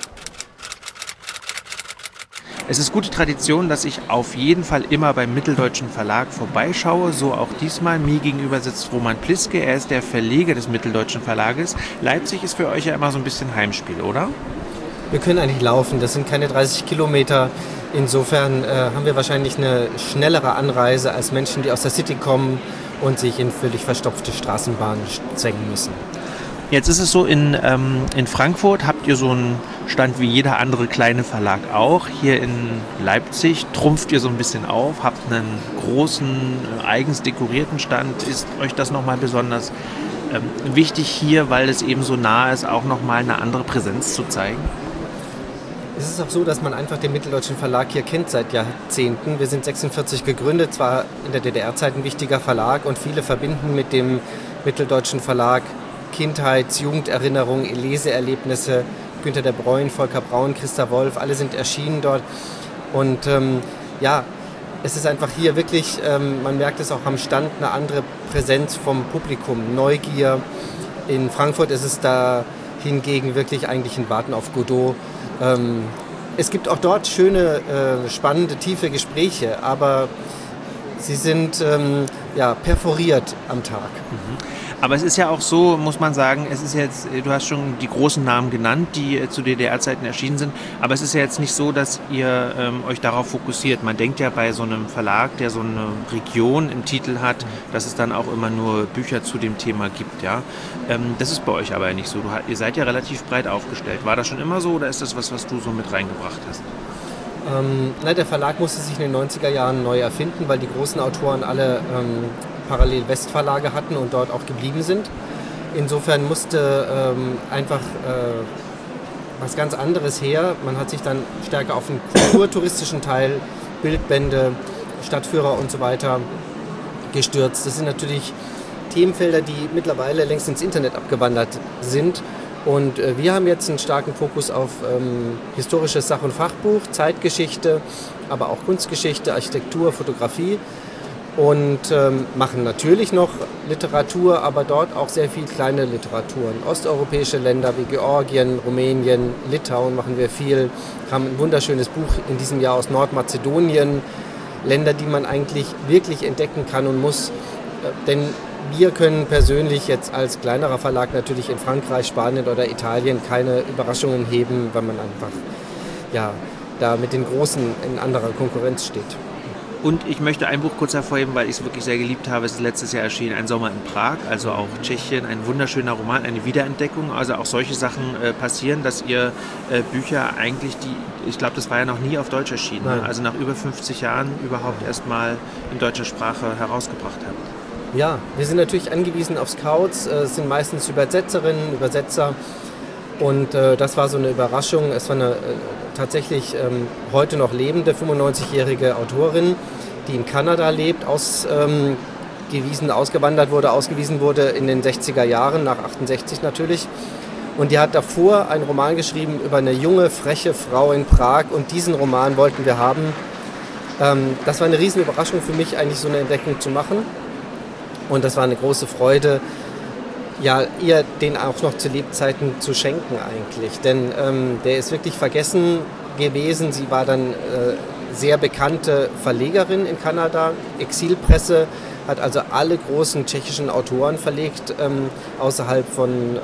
Es ist gute Tradition, dass ich auf jeden Fall immer beim Mitteldeutschen Verlag vorbeischaue. So auch diesmal. Mir gegenüber sitzt Roman Pliske. Er ist der Verleger des Mitteldeutschen Verlages. Leipzig ist für euch ja immer so ein bisschen Heimspiel, oder? Wir können eigentlich laufen. Das sind keine dreißig Kilometer. Insofern äh, haben wir wahrscheinlich eine schnellere Anreise als Menschen, die aus der City kommen und sich in völlig verstopfte Straßenbahnen zwängen müssen. Jetzt ist es so, in, ähm, in Frankfurt habt ihr so einen Stand wie jeder andere kleine Verlag auch. Hier in Leipzig trumpft ihr so ein bisschen auf, habt einen großen, eigens dekorierten Stand. Ist euch das nochmal besonders ähm, wichtig hier, weil es eben so nah ist, auch nochmal eine andere Präsenz zu zeigen? Es ist auch so, dass man einfach den Mitteldeutschen Verlag hier kennt seit Jahrzehnten. Wir sind sechsundvierzig gegründet, zwar in der D D R-Zeit ein wichtiger Verlag und viele verbinden mit dem Mitteldeutschen Verlag Kindheits-, Jugenderinnerungen, Leseerlebnisse. Günter der Breun, Volker Braun, Christa Wolf, alle sind erschienen dort. Und ähm, ja, es ist einfach hier wirklich, ähm, man merkt es auch am Stand, eine andere Präsenz vom Publikum, Neugier. In Frankfurt ist es da hingegen wirklich eigentlich ein Warten auf Godot. Ähm, es gibt auch dort schöne, äh, spannende, tiefe Gespräche, aber sie sind ähm, ja, perforiert am Tag. Mhm. Aber es ist ja auch so, muss man sagen, es ist jetzt, du hast schon die großen Namen genannt, die zu D D R-Zeiten erschienen sind, aber es ist ja jetzt nicht so, dass ihr ähm, euch darauf fokussiert. Man denkt ja bei so einem Verlag, der so eine Region im Titel hat, dass es dann auch immer nur Bücher zu dem Thema gibt, ja. Ähm, das ist bei euch aber nicht so. Du, ihr seid ja relativ breit aufgestellt. War das schon immer so oder ist das was, was du so mit reingebracht hast? Ähm, na, der Verlag musste sich in den neunziger Jahren neu erfinden, weil die großen Autoren alle ähm, parallel Westverlage hatten und dort auch geblieben sind. Insofern musste ähm, einfach äh, was ganz anderes her. Man hat sich dann stärker auf den kulturtouristischen Teil, Bildbände, Stadtführer und so weiter gestürzt. Das sind natürlich Themenfelder, die mittlerweile längst ins Internet abgewandert sind. Und äh, wir haben jetzt einen starken Fokus auf ähm, historisches Sach- und Fachbuch, Zeitgeschichte, aber auch Kunstgeschichte, Architektur, Fotografie. Und ähm, machen natürlich noch Literatur, aber dort auch sehr viel kleine Literaturen. Osteuropäische Länder wie Georgien, Rumänien, Litauen machen wir viel. Wir haben ein wunderschönes Buch in diesem Jahr aus Nordmazedonien. Länder, die man eigentlich wirklich entdecken kann und muss. Denn wir können persönlich jetzt als kleinerer Verlag natürlich in Frankreich, Spanien oder Italien keine Überraschungen heben, weil man einfach ja, da mit den Großen in anderer Konkurrenz steht. Und ich möchte ein Buch kurz hervorheben, weil ich es wirklich sehr geliebt habe. Es ist letztes Jahr erschienen, Ein Sommer in Prag, also auch Tschechien, ein wunderschöner Roman, eine Wiederentdeckung. Also auch solche Sachen äh, passieren, dass ihr äh, Bücher eigentlich, die, ich glaube, das war ja noch nie auf Deutsch erschienen, ne? Also nach über fünfzig Jahren überhaupt erst mal in deutscher Sprache herausgebracht habt. Ja, wir sind natürlich angewiesen auf Scouts, es sind meistens Übersetzerinnen, Übersetzer. Und äh, das war so eine Überraschung. Es war eine äh, tatsächlich ähm, heute noch lebende fünfundneunzigjährige Autorin, die in Kanada lebt, ausgewiesen, ähm, ausgewandert wurde, ausgewiesen wurde in den sechziger Jahren, nach achtundsechzig natürlich. Und die hat davor einen Roman geschrieben über eine junge, freche Frau in Prag. Und diesen Roman wollten wir haben. Ähm, das war eine riesen Überraschung für mich, eigentlich so eine Entdeckung zu machen. Und das war eine große Freude, ja, ihr den auch noch zu Lebzeiten zu schenken eigentlich. Denn ähm, der ist wirklich vergessen gewesen. Sie war dann äh, sehr bekannte Verlegerin in Kanada, Exilpresse, hat also alle großen tschechischen Autoren verlegt, ähm, außerhalb von äh,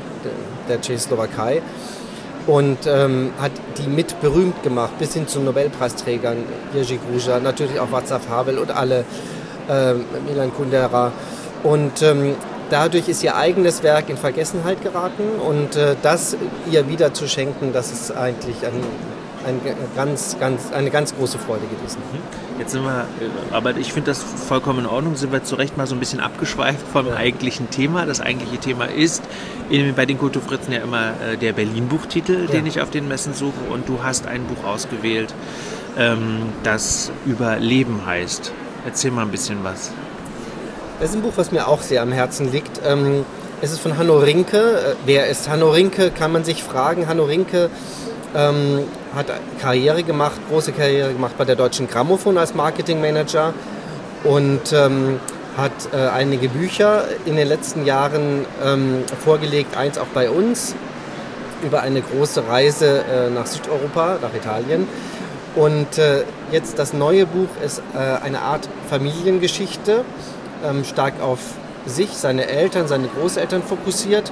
der Tschechoslowakei. Und ähm, hat die mit berühmt gemacht, bis hin zu Nobelpreisträgern, Jerzy Gruza, natürlich auch Václav Havel und alle, äh, Milan Kundera. Und ähm, dadurch ist ihr eigenes Werk in Vergessenheit geraten und äh, das ihr wieder zu schenken, das ist eigentlich ein, ein ganz, ganz, eine ganz große Freude gewesen. Jetzt sind wir, aber ich finde das vollkommen in Ordnung, sind wir zu Recht mal so ein bisschen abgeschweift vom eigentlichen Thema. Das eigentliche Thema ist in, bei den Kulturfritzen ja immer äh, der Berlin-Buchtitel, ja, den ich auf den Messen suche, und du hast ein Buch ausgewählt, ähm, das Überleben heißt. Erzähl mal ein bisschen was. Das ist ein Buch, was mir auch sehr am Herzen liegt. Es ist von Hanno Rinke. Wer ist Hanno Rinke, kann man sich fragen. Hanno Rinke ähm, hat Karriere gemacht, große Karriere gemacht bei der Deutschen Grammophon als Marketingmanager und ähm, hat äh, einige Bücher in den letzten Jahren ähm, vorgelegt, eins auch bei uns, über eine große Reise äh, nach Südeuropa, nach Italien. Und äh, jetzt das neue Buch ist äh, eine Art Familiengeschichte, Ähm, stark auf sich, seine Eltern, seine Großeltern fokussiert.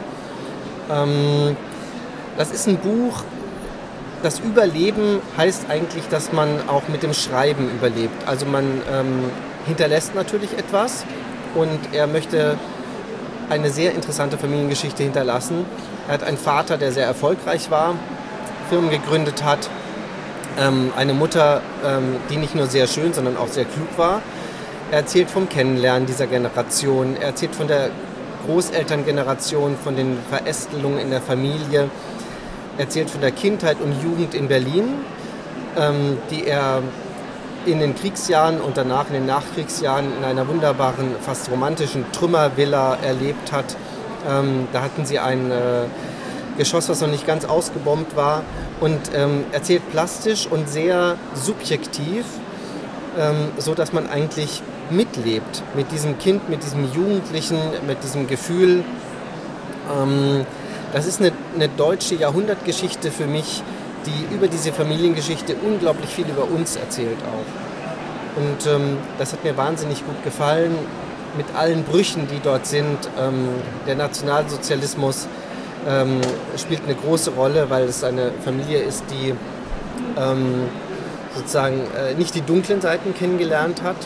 Ähm, das ist ein Buch, das Überleben heißt eigentlich, dass man auch mit dem Schreiben überlebt. Also man ähm, hinterlässt natürlich etwas und er möchte eine sehr interessante Familiengeschichte hinterlassen. Er hat einen Vater, der sehr erfolgreich war, Firmen gegründet hat, ähm, eine Mutter, ähm, die nicht nur sehr schön, sondern auch sehr klug war. Er erzählt vom Kennenlernen dieser Generation, er erzählt von der Großelterngeneration, von den Verästelungen in der Familie, er erzählt von der Kindheit und Jugend in Berlin, ähm, die er in den Kriegsjahren und danach in den Nachkriegsjahren in einer wunderbaren, fast romantischen Trümmervilla erlebt hat. Ähm, da hatten sie ein äh, Geschoss, was noch nicht ganz ausgebombt war, und ähm, erzählt plastisch und sehr subjektiv ähm, so dass man eigentlich mitlebt mit diesem Kind, mit diesem Jugendlichen, mit diesem Gefühl. Ähm, das ist eine, eine deutsche Jahrhundertgeschichte für mich, die über diese Familiengeschichte unglaublich viel über uns erzählt auch. Und ähm, das hat mir wahnsinnig gut gefallen, mit allen Brüchen, die dort sind. Ähm, der Nationalsozialismus ähm, spielt eine große Rolle, weil es eine Familie ist, die ähm, sozusagen äh, nicht die dunklen Seiten kennengelernt hat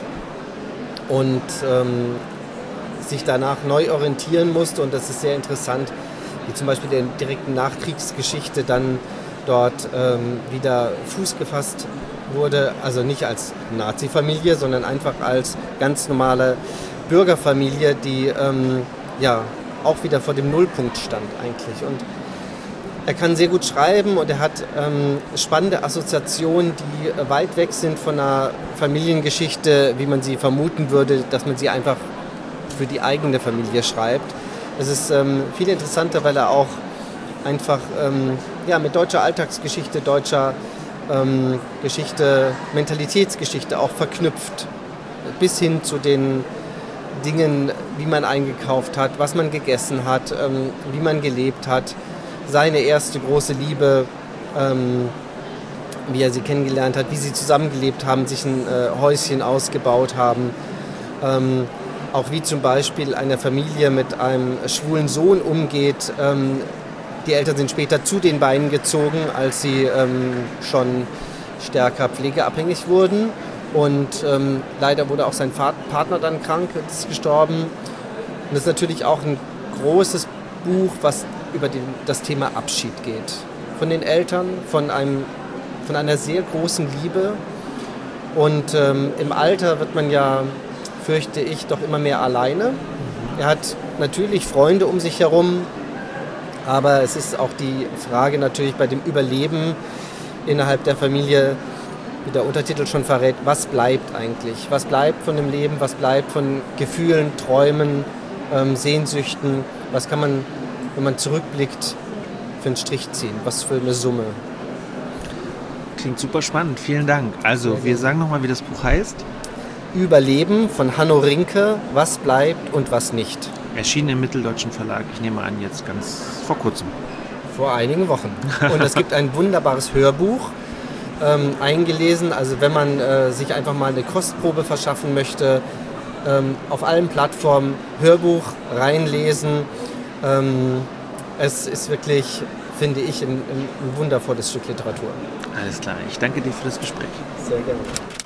und ähm, sich danach neu orientieren musste. Und das ist sehr interessant, wie zum Beispiel der direkten Nachkriegsgeschichte dann dort ähm, wieder Fuß gefasst wurde. Also nicht als Nazi-Familie, sondern einfach als ganz normale Bürgerfamilie, die ähm, ja auch wieder vor dem Nullpunkt stand eigentlich. Und er kann sehr gut schreiben und er hat ähm, spannende Assoziationen, die weit weg sind von einer Familiengeschichte, wie man sie vermuten würde, dass man sie einfach für die eigene Familie schreibt. Es ist ähm, viel interessanter, weil er auch einfach ähm, ja, mit deutscher Alltagsgeschichte, deutscher ähm, Geschichte, Mentalitätsgeschichte auch verknüpft. Bis hin zu den Dingen, wie man eingekauft hat, was man gegessen hat, ähm, wie man gelebt hat. Seine erste große Liebe, ähm, wie er sie kennengelernt hat, wie sie zusammengelebt haben, sich ein äh, Häuschen ausgebaut haben. Ähm, auch wie zum Beispiel eine Familie mit einem schwulen Sohn umgeht. Ähm, die Eltern sind später zu den beiden gezogen, als sie ähm, schon stärker pflegeabhängig wurden. Und ähm, leider wurde auch sein Partner dann krank, ist gestorben. Und das ist natürlich auch ein großes Buch, was über den, das Thema Abschied geht. Von den Eltern, von, einem, von einer sehr großen Liebe. Und ähm, im Alter wird man ja, fürchte ich, doch immer mehr alleine. Er hat natürlich Freunde um sich herum, aber es ist auch die Frage natürlich bei dem Überleben innerhalb der Familie, wie der Untertitel schon verrät, was bleibt eigentlich? Was bleibt von dem Leben? Was bleibt von Gefühlen, Träumen, ähm, Sehnsüchten? Was kann man, wenn man zurückblickt, für einen Strich ziehen? Was für eine Summe? Klingt super spannend, vielen Dank. Also, wir sagen nochmal, wie das Buch heißt. Überleben von Hanno Rinke, was bleibt und was nicht. Erschienen im Mitteldeutschen Verlag, ich nehme an, jetzt ganz vor kurzem. Vor einigen Wochen. Und es gibt ein wunderbares Hörbuch, ähm, eingelesen. Also wenn man äh, sich einfach mal eine Kostprobe verschaffen möchte, ähm, auf allen Plattformen Hörbuch reinlesen. Ähm, es ist wirklich, finde ich, ein, ein wundervolles Stück Literatur. Alles klar, ich danke dir für das Gespräch. Sehr gerne.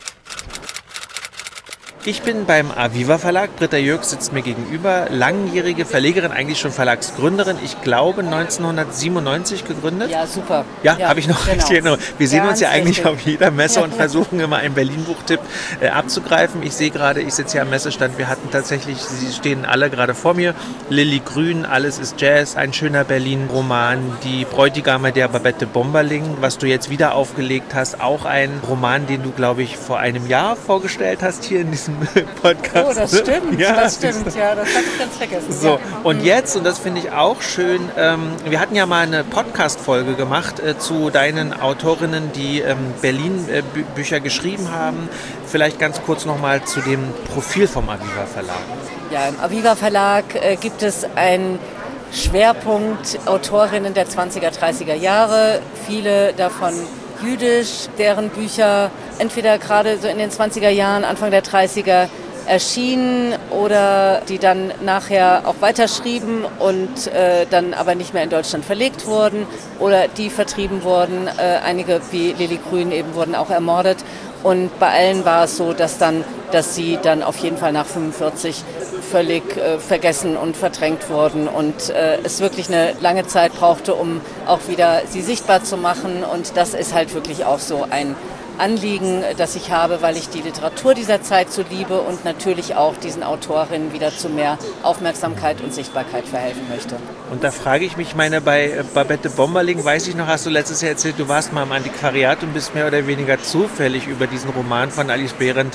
Ich bin beim Aviva Verlag. Britta Jörg sitzt mir gegenüber. Langjährige Verlegerin, eigentlich schon Verlagsgründerin. Ich glaube neunzehnhundertsiebenundneunzig gegründet. Ja, richtig. Ja, ja habe ich noch genau. richtig. Wir sehen Ganz uns ja eigentlich richtig. auf jeder Messe und versuchen immer einen Berlin-Buchtipp äh, abzugreifen. Ich sehe gerade, ich sitze hier am Messestand. Wir hatten tatsächlich, sie stehen alle gerade vor mir. Lilly Grün, Alles ist Jazz, ein schöner Berlin-Roman. Die Bräutigame der Babette Bomberling, was du jetzt wieder aufgelegt hast. Auch ein Roman, den du, glaube ich, vor einem Jahr vorgestellt hast hier in diesem Podcast. Oh, das stimmt, ja, das stimmt, ja, das habe ich ganz vergessen. So, ja. und jetzt, und das finde ich auch schön, ähm, wir hatten ja mal eine Podcast-Folge gemacht äh, zu deinen Autorinnen, die ähm, Berlin-Bücher äh, geschrieben haben. Vielleicht ganz kurz nochmal zu dem Profil vom Aviva Verlag. Ja, im Aviva Verlag äh, gibt es einen Schwerpunkt Autorinnen der zwanziger, dreißiger Jahre, viele davon jüdisch, deren Bücher entweder gerade so in den zwanziger Jahren, Anfang der dreißiger erschienen oder die dann nachher auch weiterschrieben und äh, dann aber nicht mehr in Deutschland verlegt wurden oder die vertrieben wurden. Äh, einige wie Lilly Grün eben wurden auch ermordet. Und bei allen war es so, dass dann, dass sie dann auf jeden Fall nach fünfundvierzig völlig äh, vergessen und verdrängt wurden und äh, es wirklich eine lange Zeit brauchte, um auch wieder sie sichtbar zu machen. Und das ist halt wirklich auch so ein Anliegen, das ich habe, weil ich die Literatur dieser Zeit so liebe und natürlich auch diesen Autorinnen wieder zu mehr Aufmerksamkeit und Sichtbarkeit verhelfen möchte. Und da frage ich mich, meine, bei Babette Bomberling, weiß ich noch, hast du letztes Jahr erzählt, du warst mal im Antiquariat und bist mehr oder weniger zufällig über diesen Roman von Alice Behrendt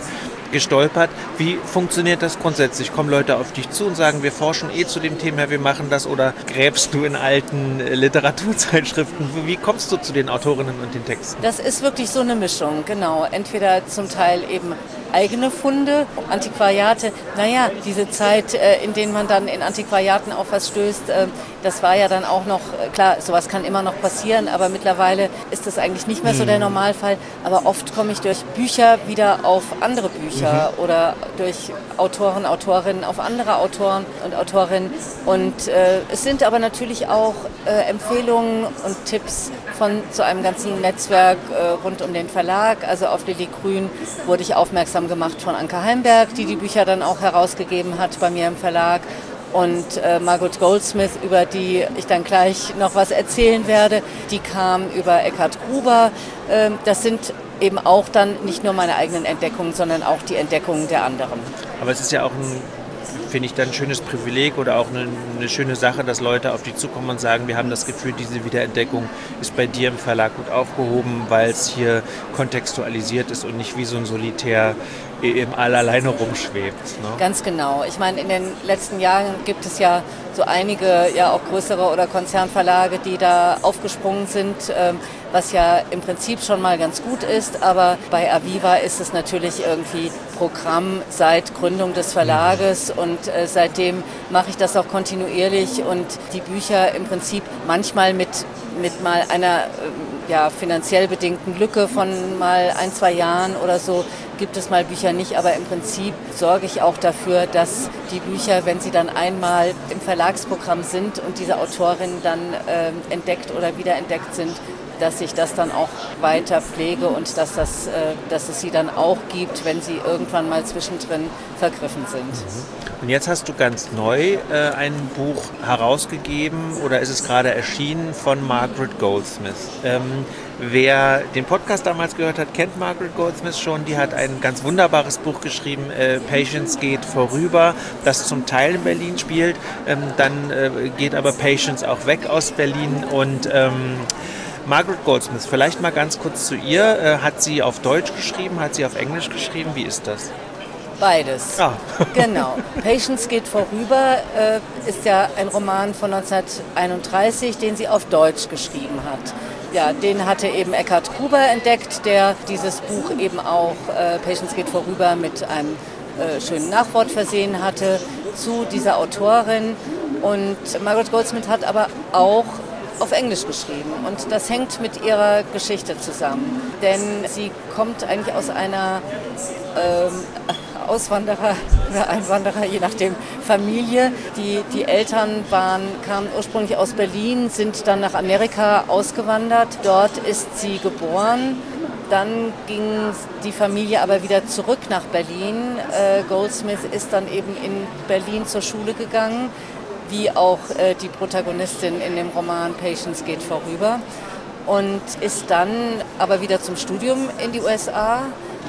gestolpert. Wie funktioniert das grundsätzlich? Kommen Leute auf dich zu und sagen, wir forschen eh zu dem Thema, wir machen das, oder gräbst du in alten Literaturzeitschriften? Wie kommst du zu den Autorinnen und den Texten? Das ist wirklich so eine Mischung, genau. Entweder zum Teil eben eigene Funde, Antiquariate. Naja, diese Zeit, in denen man dann in Antiquariaten auf was stößt, das war ja dann auch noch, klar, sowas kann immer noch passieren, aber mittlerweile ist das eigentlich nicht mehr so der Normalfall. Aber oft komme ich durch Bücher wieder auf andere Bücher mhm. oder durch Autoren, Autorinnen auf andere Autoren und Autorinnen. Und äh, es sind aber natürlich auch äh, Empfehlungen und Tipps von so einem ganzen Netzwerk äh, rund um den Verlag. Also auf Lilly Grün wurde ich aufmerksam gemacht von Anke Heimberg, die die Bücher dann auch herausgegeben hat bei mir im Verlag. Und äh, Margaret Goldsmith, über die ich dann gleich noch was erzählen werde, die kam über Eckhard Gruber. Ähm, das sind eben auch dann nicht nur meine eigenen Entdeckungen, sondern auch die Entdeckungen der anderen. Aber es ist ja auch ein, finde ich, dann ein schönes Privileg oder auch eine, eine schöne Sache, dass Leute auf dich zukommen und sagen, wir haben das Gefühl, diese Wiederentdeckung ist bei dir im Verlag gut aufgehoben, weil es hier kontextualisiert ist und nicht wie so ein Solitär eben all alleine rumschwebt. Ne? Ganz genau. Ich meine, in den letzten Jahren gibt es ja so einige, ja auch größere oder Konzernverlage, die da aufgesprungen sind, ähm, was ja im Prinzip schon mal ganz gut ist. Aber bei Aviva ist es natürlich irgendwie Programm seit Gründung des Verlages und äh, seitdem mache ich das auch kontinuierlich und die Bücher im Prinzip manchmal mit, mit mal einer äh, ja, finanziell bedingten Lücke von mal ein, zwei Jahren oder so, gibt es mal Bücher nicht, aber im Prinzip sorge ich auch dafür, dass die Bücher, wenn sie dann einmal im Verlagsprogramm sind und diese Autorinnen dann äh, entdeckt oder wiederentdeckt sind, dass ich das dann auch weiter pflege und dass, das, äh, dass es sie dann auch gibt, wenn sie irgendwann mal zwischendrin vergriffen sind. Und jetzt hast du ganz neu äh, ein Buch herausgegeben oder ist es gerade erschienen von Margaret Goldsmith. Ähm, wer den Podcast damals gehört hat, kennt Margaret Goldsmith schon. Die hat ein ganz wunderbares Buch geschrieben, äh, Patience geht vorüber, das zum Teil in Berlin spielt. Ähm, dann äh, geht aber Patience auch weg aus Berlin und ähm, Margaret Goldsmith, vielleicht mal ganz kurz zu ihr. Äh, hat sie auf Deutsch geschrieben, hat sie auf Englisch geschrieben? Wie ist das? Beides. Ah. Genau. Patience geht vorüber äh, ist ja ein Roman von neunzehnhunderteinunddreißig, den sie auf Deutsch geschrieben hat. Ja, den hatte eben Eckhard Gruber entdeckt, der dieses Buch eben auch äh, Patience geht vorüber mit einem äh, schönen Nachwort versehen hatte zu dieser Autorin. Und Margaret Goldsmith hat aber auch auf Englisch geschrieben und das hängt mit ihrer Geschichte zusammen, denn sie kommt eigentlich aus einer ähm, Auswanderer oder Einwanderer, je nachdem, Familie. Die, die Eltern waren, kamen ursprünglich aus Berlin, sind dann nach Amerika ausgewandert. Dort ist sie geboren. Dann ging die Familie aber wieder zurück nach Berlin. Äh, Goldsmith ist dann eben in Berlin zur Schule gegangen, wie auch äh, die Protagonistin in dem Roman Patience geht vorüber. Und ist dann aber wieder zum Studium in die U S A.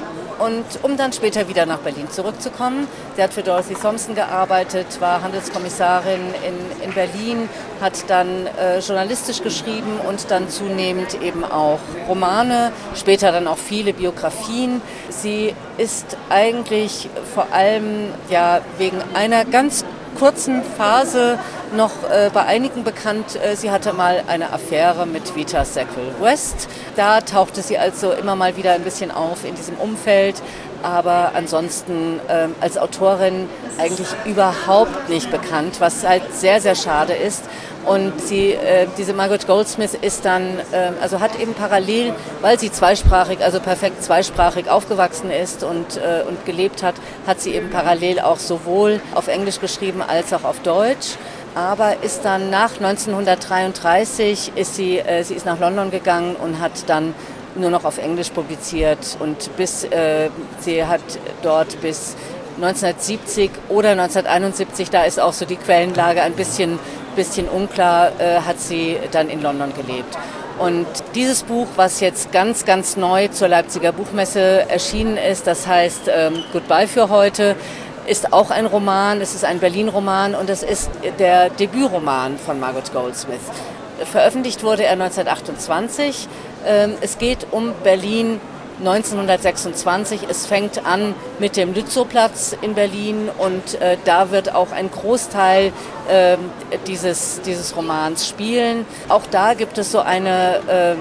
Und um dann später wieder nach Berlin zurückzukommen. Sie hat für Dorothy Thompson gearbeitet, war Handelskommissarin in, in Berlin, hat dann äh, journalistisch geschrieben und dann zunehmend eben auch Romane, später dann auch viele Biografien. Sie ist eigentlich vor allem ja, wegen einer ganz kurzen Phase noch äh, bei einigen bekannt. Äh, sie hatte mal eine Affäre mit Vita Sackville-West. Da tauchte sie also immer mal wieder ein bisschen auf in diesem Umfeld, aber ansonsten äh, als Autorin eigentlich überhaupt nicht bekannt, was halt sehr, sehr schade ist. Und sie, äh, diese Margaret Goldsmith ist dann, äh, also hat eben parallel, weil sie zweisprachig, also perfekt zweisprachig aufgewachsen ist und, äh, und gelebt hat, hat sie eben parallel auch sowohl auf Englisch geschrieben als auch auf Deutsch. Aber ist dann nach neunzehnhundertdreiunddreißig, ist sie, äh, sie ist nach London gegangen und hat dann nur noch auf Englisch publiziert und bis, äh, sie hat dort bis neunzehnhundertsiebzig oder neunzehnhunderteinundsiebzig, da ist auch so die Quellenlage ein bisschen bisschen unklar, äh, hat sie dann in London gelebt. Und dieses Buch, was jetzt ganz, ganz neu zur Leipziger Buchmesse erschienen ist, das heißt ähm, Goodbye für heute, ist auch ein Roman, es ist ein Berlin-Roman und es ist der Debütroman von Margaret Goldsmith. Veröffentlicht wurde er neunzehnhundertachtundzwanzig. Ähm, es geht um Berlin neunzehnhundertsechsundzwanzig. Es fängt an mit dem Lützowplatz in Berlin und äh, da wird auch ein Großteil äh, dieses, dieses Romans spielen. Auch da gibt es so eine, äh,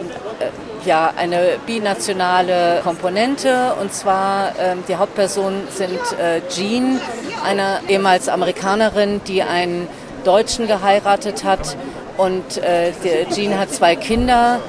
ja, eine binationale Komponente und zwar äh, die Hauptpersonen sind äh, Jean, eine ehemals Amerikanerin, die einen Deutschen geheiratet hat und äh, Jean hat zwei Kinder,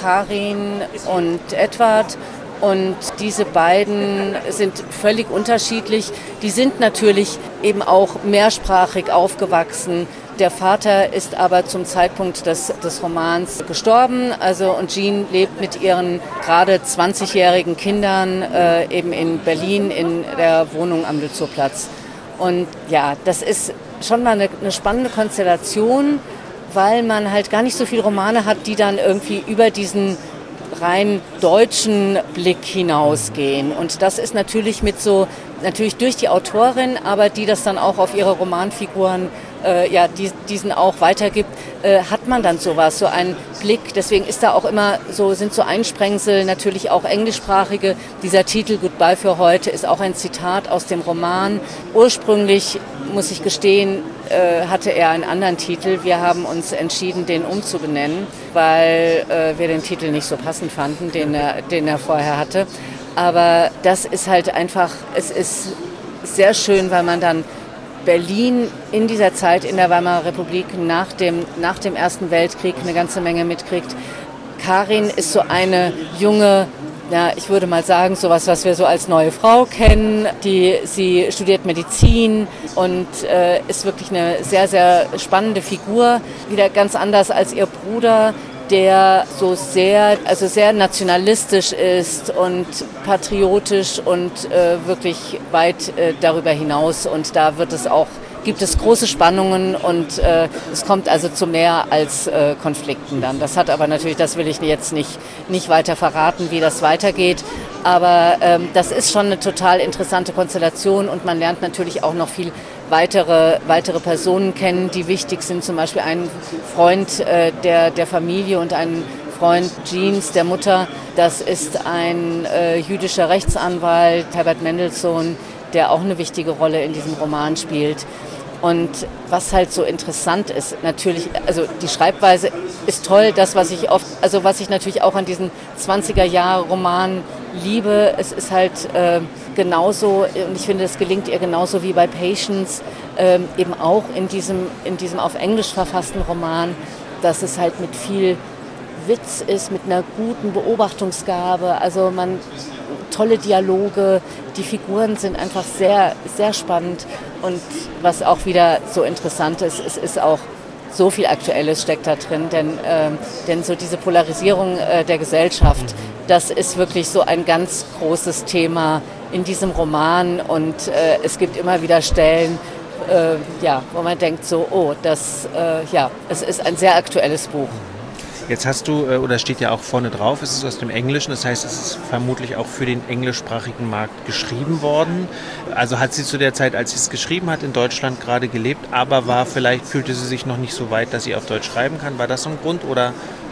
Karin und Edward. Und diese beiden sind völlig unterschiedlich. Die sind natürlich eben auch mehrsprachig aufgewachsen. Der Vater ist aber zum Zeitpunkt des, des Romans gestorben. Also, und Jean lebt mit ihren gerade zwanzigjährigen Kindern äh, eben in Berlin in der Wohnung am Lützowplatz. Und ja, das ist schon mal eine, eine spannende Konstellation, weil man halt gar nicht so viele Romane hat, die dann irgendwie über diesen rein deutschen Blick hinausgehen. Und das ist natürlich mit so, natürlich durch die Autorin, aber die das dann auch auf ihre Romanfiguren, äh, ja, die, diesen auch weitergibt, äh, hat man dann sowas, so einen Blick. Deswegen ist da auch immer so, sind so Einsprengsel, natürlich auch englischsprachige. Dieser Titel Goodbye für heute ist auch ein Zitat aus dem Roman. Ursprünglich, muss ich gestehen, äh, hatte er einen anderen Titel. Wir haben uns entschieden, den umzubenennen, weil äh, wir den Titel nicht so passend fanden, den er, den er vorher hatte. Aber das ist halt einfach, es ist sehr schön, weil man dann Berlin in dieser Zeit in der Weimarer Republik nach dem, nach dem Ersten Weltkrieg eine ganze Menge mitkriegt. Karin ist so eine junge, ja, ich würde mal sagen, sowas, was wir so als neue Frau kennen. Die, sie studiert Medizin und äh, ist wirklich eine sehr, sehr spannende Figur. Wieder ganz anders als ihr Bruder, der so sehr, also sehr nationalistisch ist und patriotisch und äh, wirklich weit äh, darüber hinaus. Und da wird es auch, gibt es große Spannungen und äh, es kommt also zu mehr als äh, Konflikten dann. Das hat aber natürlich, das will ich jetzt nicht, nicht weiter verraten, wie das weitergeht. Aber ähm, das ist schon eine total interessante Konstellation und man lernt natürlich auch noch viel weitere, weitere Personen kennen, die wichtig sind. Zum Beispiel einen Freund äh, der, der Familie und einen Freund Jeans, der Mutter. Das ist ein äh, jüdischer Rechtsanwalt, Herbert Mendelssohn, der auch eine wichtige Rolle in diesem Roman spielt. Und was halt so interessant ist, natürlich, also die Schreibweise ist toll, das, was ich oft, also was ich natürlich auch an diesen zwanziger-Jahre-Romanen liebe, es ist halt äh, genauso, und ich finde, es gelingt ihr genauso wie bei Patience, äh, eben auch in diesem, in diesem auf Englisch verfassten Roman, dass es halt mit viel Witz ist, mit einer guten Beobachtungsgabe, also man, tolle Dialoge, die Figuren sind einfach sehr, sehr spannend und was auch wieder so interessant ist, es ist auch so viel Aktuelles steckt da drin, denn, äh, denn so diese Polarisierung äh, der Gesellschaft, das ist wirklich so ein ganz großes Thema in diesem Roman und äh, es gibt immer wieder Stellen, äh, ja, wo man denkt so, oh, das, äh, ja, es ist ein sehr aktuelles Buch. Jetzt hast du, oder steht ja auch vorne drauf, es ist aus dem Englischen, das heißt, es ist vermutlich auch für den englischsprachigen Markt geschrieben worden. Also hat sie zu der Zeit, als sie es geschrieben hat, in Deutschland gerade gelebt, aber war vielleicht, fühlte sie sich noch nicht so weit, dass sie auf Deutsch schreiben kann. War das so ein Grund, oder?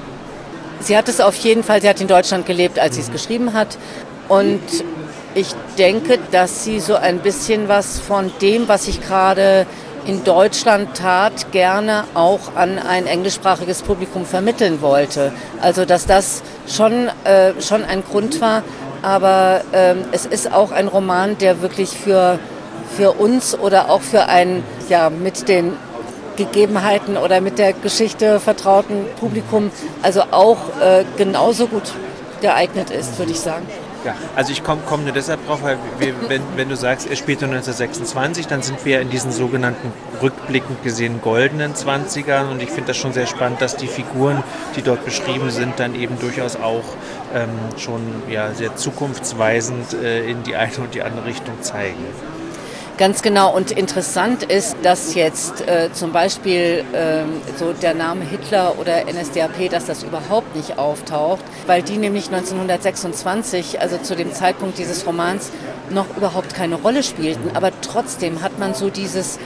Sie hat es auf jeden Fall, sie hat in Deutschland gelebt, als mhm. sie es geschrieben hat. Und ich denke, dass sie so ein bisschen was von dem, was ich gerade in Deutschland tat, gerne auch an ein englischsprachiges Publikum vermitteln wollte. Also dass das schon, äh, schon ein Grund war, aber ähm, es ist auch ein Roman, der wirklich für, für uns oder auch für ein ja, mit den Gegebenheiten oder mit der Geschichte vertrauten Publikum also auch äh, genauso gut geeignet ist, würde ich sagen. Ja, also ich komme komm nur deshalb drauf, weil wir, wenn, wenn du sagst, er spielte neunzehnhundertsechsundzwanzig, dann sind wir in diesen sogenannten rückblickend gesehen goldenen Zwanzigern und ich finde das schon sehr spannend, dass die Figuren, die dort beschrieben sind, dann eben durchaus auch ähm, schon ja, sehr zukunftsweisend äh, in die eine und die andere Richtung zeigen. Ganz genau, und interessant ist, dass jetzt äh, zum Beispiel äh, so der Name Hitler oder N S D A P, dass das überhaupt nicht auftaucht, weil die nämlich neunzehnhundertsechsundzwanzig, also zu dem Zeitpunkt dieses Romans, noch überhaupt keine Rolle spielten. Aber trotzdem hat man so dieses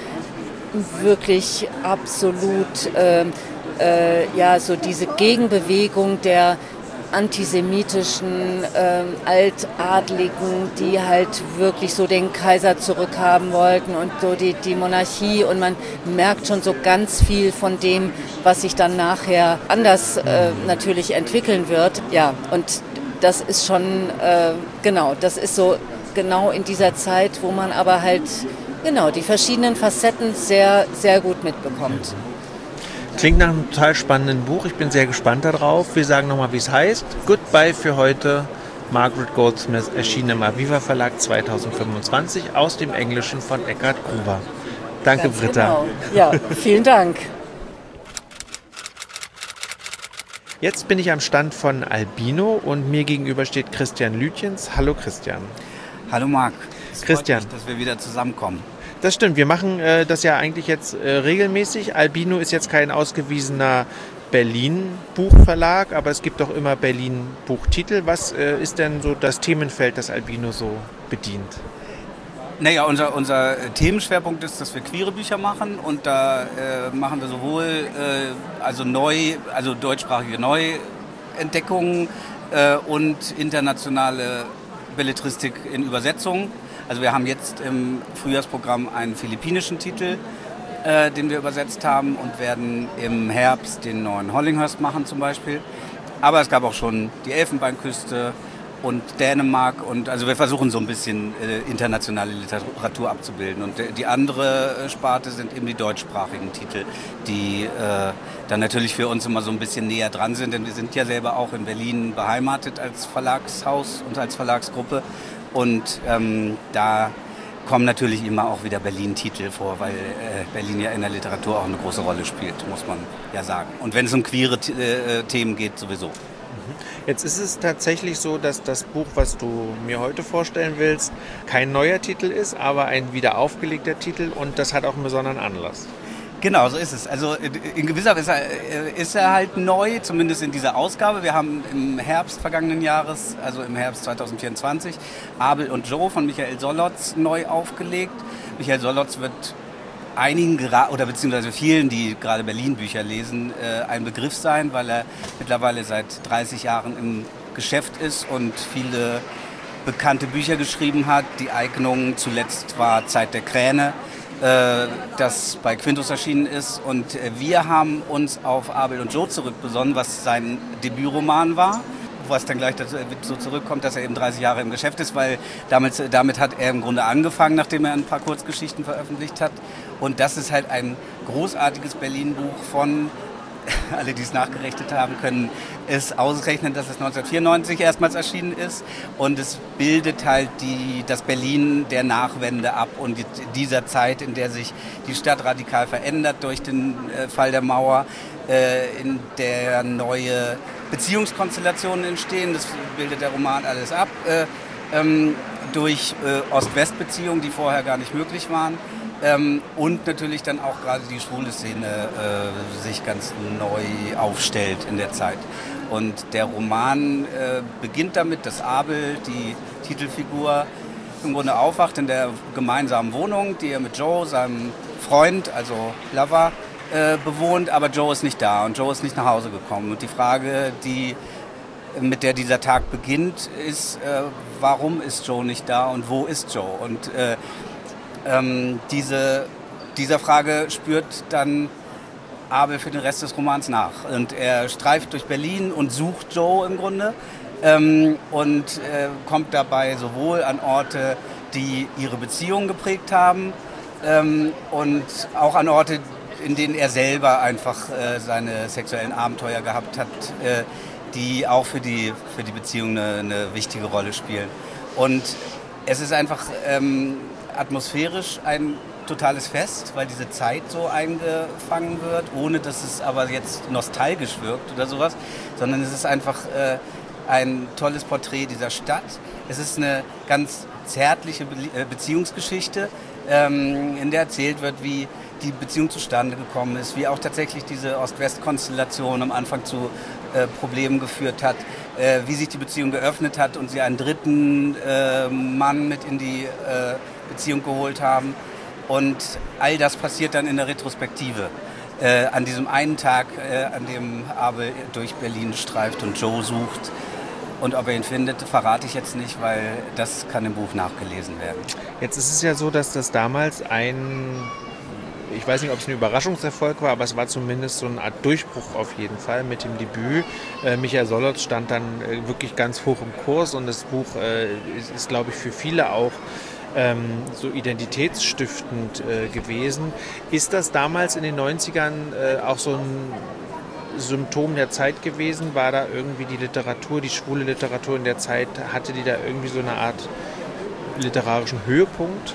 wirklich absolut, äh, äh, ja, so diese Gegenbewegung der antisemitischen äh, Altadligen, die halt wirklich so den Kaiser zurückhaben wollten und so die, die Monarchie. Und man merkt schon so ganz viel von dem, was sich dann nachher anders äh, natürlich entwickeln wird. Ja, und das ist schon, äh, genau, das ist so genau in dieser Zeit, wo man aber halt, genau, die verschiedenen Facetten sehr, sehr gut mitbekommt. Klingt nach einem total spannenden Buch. Ich bin sehr gespannt darauf. Wir sagen nochmal, wie es heißt. Goodbye für heute. Margaret Goldsmith, erschienen im Aviva Verlag zwanzig fünfundzwanzig aus dem Englischen von Eckhard Gruber. Danke, Ganz Britta. Genau. Ja, vielen Dank. Jetzt bin ich am Stand von Albino und mir gegenüber steht Christian Lütjens. Hallo Christian. Hallo Marc. Es Christian. freut mich, dass wir wieder zusammenkommen. Das stimmt, wir machen äh, das ja eigentlich jetzt äh, regelmäßig. Albino ist jetzt kein ausgewiesener Berlin-Buchverlag, aber es gibt auch immer Berlin-Buchtitel. Was äh, ist denn so das Themenfeld, das Albino so bedient? Naja, unser, unser Themenschwerpunkt ist, dass wir queere Bücher machen und da äh, machen wir sowohl äh, also neu, also deutschsprachige Neuentdeckungen äh, und internationale Belletristik in Übersetzungen. Also wir haben jetzt im Frühjahrsprogramm einen philippinischen Titel, äh, den wir übersetzt haben und werden im Herbst den neuen Hollinghurst machen zum Beispiel. Aber es gab auch schon die Elfenbeinküste und Dänemark und also wir versuchen so ein bisschen äh, internationale Literatur abzubilden. Und die andere Sparte sind eben die deutschsprachigen Titel, die äh, dann natürlich für uns immer so ein bisschen näher dran sind, denn wir sind ja selber auch in Berlin beheimatet als Verlagshaus und als Verlagsgruppe. Und ähm, da kommen natürlich immer auch wieder Berlin-Titel vor, weil äh, Berlin ja in der Literatur auch eine große Rolle spielt, muss man ja sagen. Und wenn es um queere äh, Themen geht, sowieso. Jetzt ist es tatsächlich so, dass das Buch, was du mir heute vorstellen willst, kein neuer Titel ist, aber ein wieder aufgelegter Titel und das hat auch einen besonderen Anlass. Genau, so ist es. Also in gewisser Weise ist er halt neu, zumindest in dieser Ausgabe. Wir haben im Herbst vergangenen Jahres, also im Herbst zwanzig vierundzwanzig, Abel und Joe von Michael Sollotz neu aufgelegt. Michael Sollotz wird einigen oder beziehungsweise vielen, die gerade Berlin-Bücher lesen, ein Begriff sein, weil er mittlerweile seit dreißig Jahren im Geschäft ist und viele bekannte Bücher geschrieben hat. Die Eignung zuletzt war Zeit der Kräne, das bei Quintus erschienen ist. Und wir haben uns auf Abel und Joe zurückbesonnen, was sein Debütroman war, was dann gleich dazu, so zurückkommt, dass er eben dreißig Jahre im Geschäft ist, weil damit, damit hat er im Grunde angefangen, nachdem er ein paar Kurzgeschichten veröffentlicht hat. Und das ist halt ein großartiges Berlin-Buch von, alle, die es nachgerechnet haben, können es ausrechnen, dass es neunzehnhundertvierundneunzig erstmals erschienen ist. Und es bildet halt die, das Berlin der Nachwende ab und die, dieser Zeit, in der sich die Stadt radikal verändert durch den äh, Fall der Mauer, äh, in der neue Beziehungskonstellationen entstehen. Das bildet der Roman alles ab. Äh, ähm, durch äh, Ost-West-Beziehungen, die vorher gar nicht möglich waren. Ähm, und natürlich dann auch gerade die schwule Szene äh, sich ganz neu aufstellt in der Zeit. Und der Roman äh, beginnt damit, dass Abel, die Titelfigur, im Grunde aufwacht in der gemeinsamen Wohnung, die er mit Joe, seinem Freund, also Lover, äh, bewohnt. Aber Joe ist nicht da und Joe ist nicht nach Hause gekommen. Und die Frage, die, mit der dieser Tag beginnt, ist, äh, warum ist Joe nicht da und wo ist Joe? Und äh, Ähm, diese, dieser Frage spürt dann Abel für den Rest des Romans nach. Und er streift durch Berlin und sucht Joe im Grunde ähm, und äh, kommt dabei sowohl an Orte, die ihre Beziehung geprägt haben ähm, und auch an Orte, in denen er selber einfach äh, seine sexuellen Abenteuer gehabt hat, äh, die auch für die, für die Beziehung eine, eine wichtige Rolle spielen. Und es ist einfach ähm, atmosphärisch ein totales Fest, weil diese Zeit so eingefangen wird, ohne dass es aber jetzt nostalgisch wirkt oder sowas, sondern es ist einfach äh, ein tolles Porträt dieser Stadt. Es ist eine ganz zärtliche Be- Beziehungsgeschichte, ähm, in der erzählt wird, wie die Beziehung zustande gekommen ist, wie auch tatsächlich diese Ost-West-Konstellation am Anfang zu äh, Problemen geführt hat, äh, wie sich die Beziehung geöffnet hat und sie einen dritten äh, Mann mit in die äh, Beziehung geholt haben. Und all das passiert dann in der Retrospektive. äh, an diesem einen Tag, äh, an dem Abel durch Berlin streift und Joe sucht. Und ob er ihn findet, verrate ich jetzt nicht, weil das kann im Buch nachgelesen werden. Jetzt ist es ja so, dass das damals ein, ich weiß nicht, ob es ein Überraschungserfolg war, aber es war zumindest so eine Art Durchbruch auf jeden Fall mit dem Debüt. Äh, Michael Sollotz stand dann äh, wirklich ganz hoch im Kurs und das Buch äh, ist, ist, glaube ich, für viele auch ähm, so identitätsstiftend äh, gewesen. Ist das damals in den neunzigern äh, auch so ein Symptom der Zeit gewesen? War da irgendwie die Literatur, die schwule Literatur in der Zeit, hatte die da irgendwie so eine Art literarischen Höhepunkt?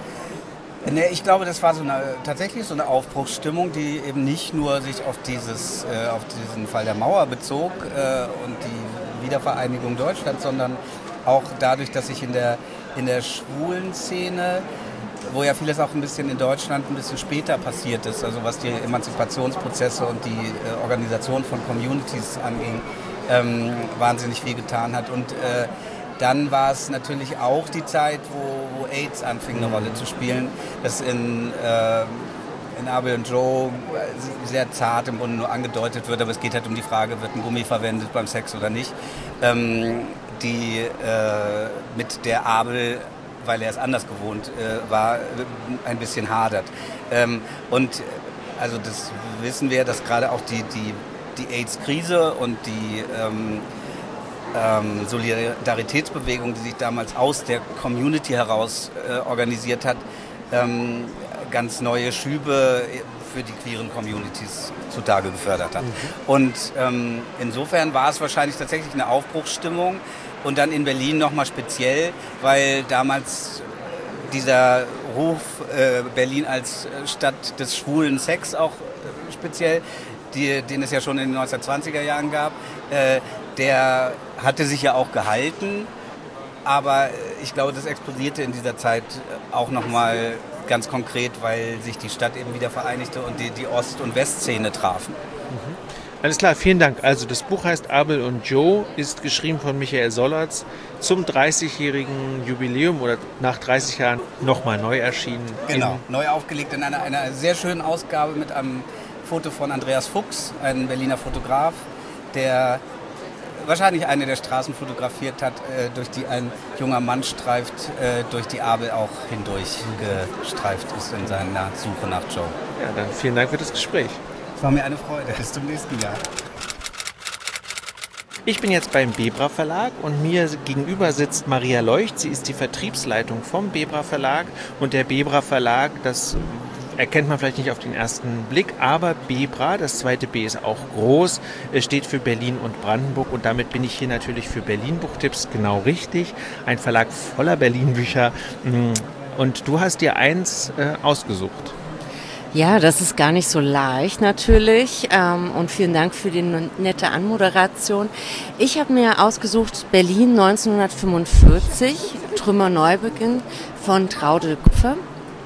Nee, ich glaube, das war so eine, tatsächlich so eine Aufbruchsstimmung, die eben nicht nur sich auf, dieses, äh, auf diesen Fall der Mauer bezog äh, und die Wiedervereinigung Deutschlands, sondern auch dadurch, dass sich in der, in der schwulen Szene, wo ja vieles auch ein bisschen in Deutschland ein bisschen später passiert ist, also was die Emanzipationsprozesse und die äh, Organisation von Communities anging, ähm, wahnsinnig viel getan hat. Und äh, dann war es natürlich auch die Zeit, wo, wo AIDS anfing, eine Rolle zu spielen, das in, äh, in Abel und Joe sehr zart im Grunde nur angedeutet wird, aber es geht halt um die Frage, wird ein Gummi verwendet beim Sex oder nicht, ähm, die äh, mit der Abel, weil er es anders gewohnt äh, war, ein bisschen hadert. Ähm, und also das wissen wir, dass gerade auch die, die, die AIDS-Krise und die ähm, ähm, Solidaritätsbewegung, die sich damals aus der Community heraus äh, organisiert hat, ähm, ganz neue Schübe für die queeren Communities zutage gefördert hat. Mhm. Und ähm, insofern war es wahrscheinlich tatsächlich eine Aufbruchsstimmung. Und dann in Berlin nochmal speziell, weil damals dieser Ruf äh, Berlin als Stadt des schwulen Sex auch äh, speziell, die, den es ja schon in den neunzehnhundertzwanziger Jahren gab, äh, der hatte sich ja auch gehalten. Aber ich glaube, das explodierte in dieser Zeit auch nochmal ganz konkret, weil sich die Stadt eben wieder vereinigte und die, die Ost- und Westszene trafen. Mhm. Alles klar, vielen Dank. Also das Buch heißt Abel und Joe, ist geschrieben von Michael Sollotz zum dreißigjährigen Jubiläum oder nach dreißig Jahren nochmal neu erschienen. Genau, neu aufgelegt in einer, einer sehr schönen Ausgabe mit einem Foto von Andreas Fuchs, einem Berliner Fotograf, der wahrscheinlich eine der Straßen fotografiert hat, äh, durch die ein junger Mann streift, äh, durch die Abel auch hindurch gestreift ist in seiner Suche nach Joe. Ja, dann vielen Dank für das Gespräch. Es war mir eine Freude. Bis zum nächsten Jahr. Ich bin jetzt beim Bebra Verlag und mir gegenüber sitzt Maria Leucht. Sie ist die Vertriebsleitung vom Bebra Verlag. Und der Bebra Verlag, das erkennt man vielleicht nicht auf den ersten Blick, aber Bebra, das zweite B ist auch groß, steht für Berlin und Brandenburg. Und damit bin ich hier natürlich für Berlin Buchtipps genau richtig. Ein Verlag voller Berlin-Bücher. Und du hast dir eins äh, ausgesucht. Ja, das ist gar nicht so leicht natürlich ähm, und vielen Dank für die nette Anmoderation. Ich habe mir ausgesucht Berlin neunzehnhundertfünfundvierzig, Trümmerneubeginn von Traudl Kupfer.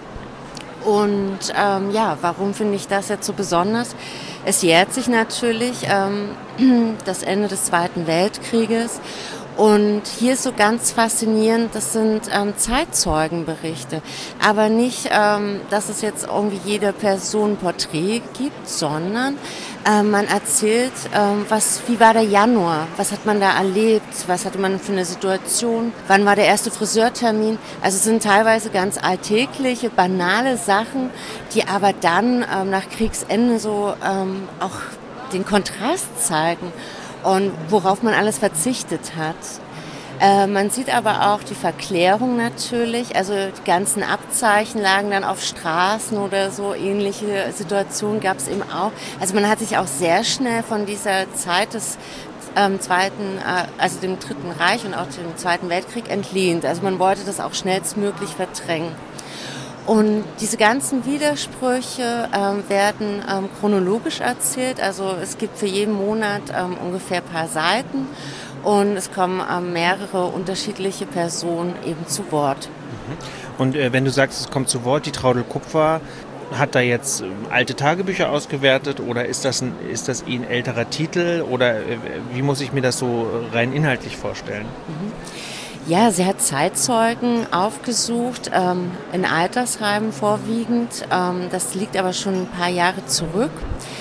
Und ähm, ja, warum finde ich das jetzt so besonders? Es jährt sich natürlich ähm, das Ende des Zweiten Weltkrieges. Und hier ist so ganz faszinierend, das sind ähm, Zeitzeugenberichte, aber nicht, ähm, dass es jetzt irgendwie jede Person ein Porträt gibt, sondern äh, man erzählt, ähm, was, wie war der Januar, was hat man da erlebt, was hatte man für eine Situation, wann war der erste Friseurtermin. Also es sind teilweise ganz alltägliche, banale Sachen, die aber dann ähm, nach Kriegsende so ähm, auch den Kontrast zeigen. Und worauf man alles verzichtet hat. Äh, man sieht aber auch die Verklärung natürlich, also die ganzen Abzeichen lagen dann auf Straßen oder so, ähnliche Situationen gab es eben auch. Also man hat sich auch sehr schnell von dieser Zeit des ähm, Zweiten, äh, also dem Dritten Reich und auch dem Zweiten Weltkrieg entlehnt. Also man wollte das auch schnellstmöglich verdrängen. Und diese ganzen Widersprüche ähm, werden ähm, chronologisch erzählt. Also es gibt für jeden Monat ähm, ungefähr ein paar Seiten und es kommen ähm, mehrere unterschiedliche Personen eben zu Wort. Und äh, wenn du sagst, es kommt zu Wort, die Traudl Kupfer hat da jetzt äh, alte Tagebücher ausgewertet oder ist das ein, ist das ein älterer Titel oder äh, wie muss ich mir das so rein inhaltlich vorstellen? Mhm. Ja, sie hat Zeitzeugen aufgesucht, ähm, in Altersheimen vorwiegend. Ähm, das liegt aber schon ein paar Jahre zurück.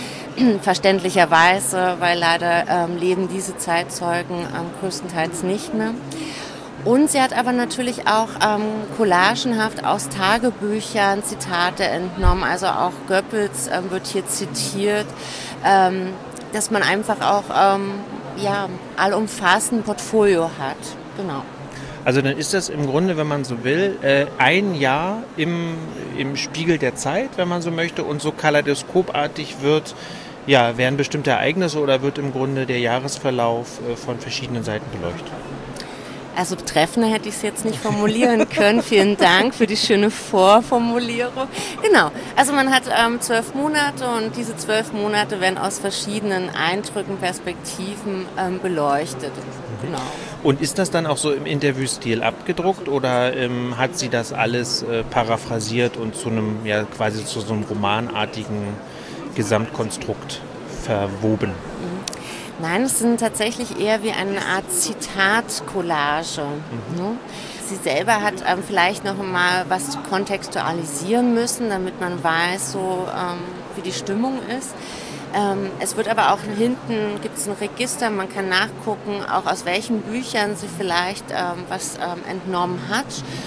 Verständlicherweise, weil leider ähm, leben diese Zeitzeugen ähm, größtenteils nicht mehr. Und sie hat aber natürlich auch ähm, collagenhaft aus Tagebüchern Zitate entnommen, also auch Goebbels ähm, wird hier zitiert, ähm, dass man einfach auch ähm, ja, allumfassend ein Portfolio hat. Genau. Also dann ist das im Grunde, wenn man so will, äh, ein Jahr im, im Spiegel der Zeit, wenn man so möchte, und so kaleidoskopartig wird, ja, werden bestimmte Ereignisse oder wird im Grunde der Jahresverlauf äh, von verschiedenen Seiten beleuchtet. Also treffender hätte ich es jetzt nicht formulieren können. Vielen Dank für die schöne Vorformulierung. Genau, also man hat ähm, zwölf Monate und diese zwölf Monate werden aus verschiedenen Eindrücken, Perspektiven ähm, beleuchtet. Genau. Und ist das dann auch so im Interviewstil abgedruckt oder ähm, hat sie das alles äh, paraphrasiert und zu einem, ja quasi zu so einem romanartigen Gesamtkonstrukt verwoben? Mhm. Nein, es sind tatsächlich eher wie eine Art Zitat-Collage. Mhm. Ne? Sie selber hat ähm, vielleicht noch mal was kontextualisieren müssen, damit man weiß, so, ähm, wie die Stimmung ist. Ähm, es wird aber auch hinten, gibt es ein Register, man kann nachgucken, auch aus welchen Büchern sie vielleicht ähm, was ähm, entnommen hat.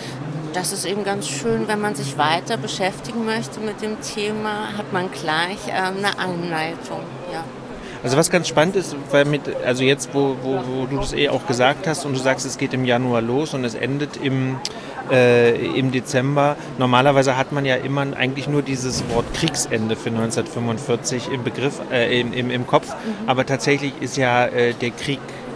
Das ist eben ganz schön, wenn man sich weiter beschäftigen möchte mit dem Thema, hat man gleich ähm, eine Anleitung. Ja. Also was ganz spannend ist, weil mit, also jetzt, wo, wo, wo du das eh auch gesagt hast und du sagst, es geht im Januar los und es endet im, äh, im Dezember. Normalerweise hat man ja immer eigentlich nur dieses Wort Kriegsende für neunzehnhundertfünfundvierzig im Begriff, äh, im, im, im Kopf, mhm. aber tatsächlich ist ja äh, der Krieg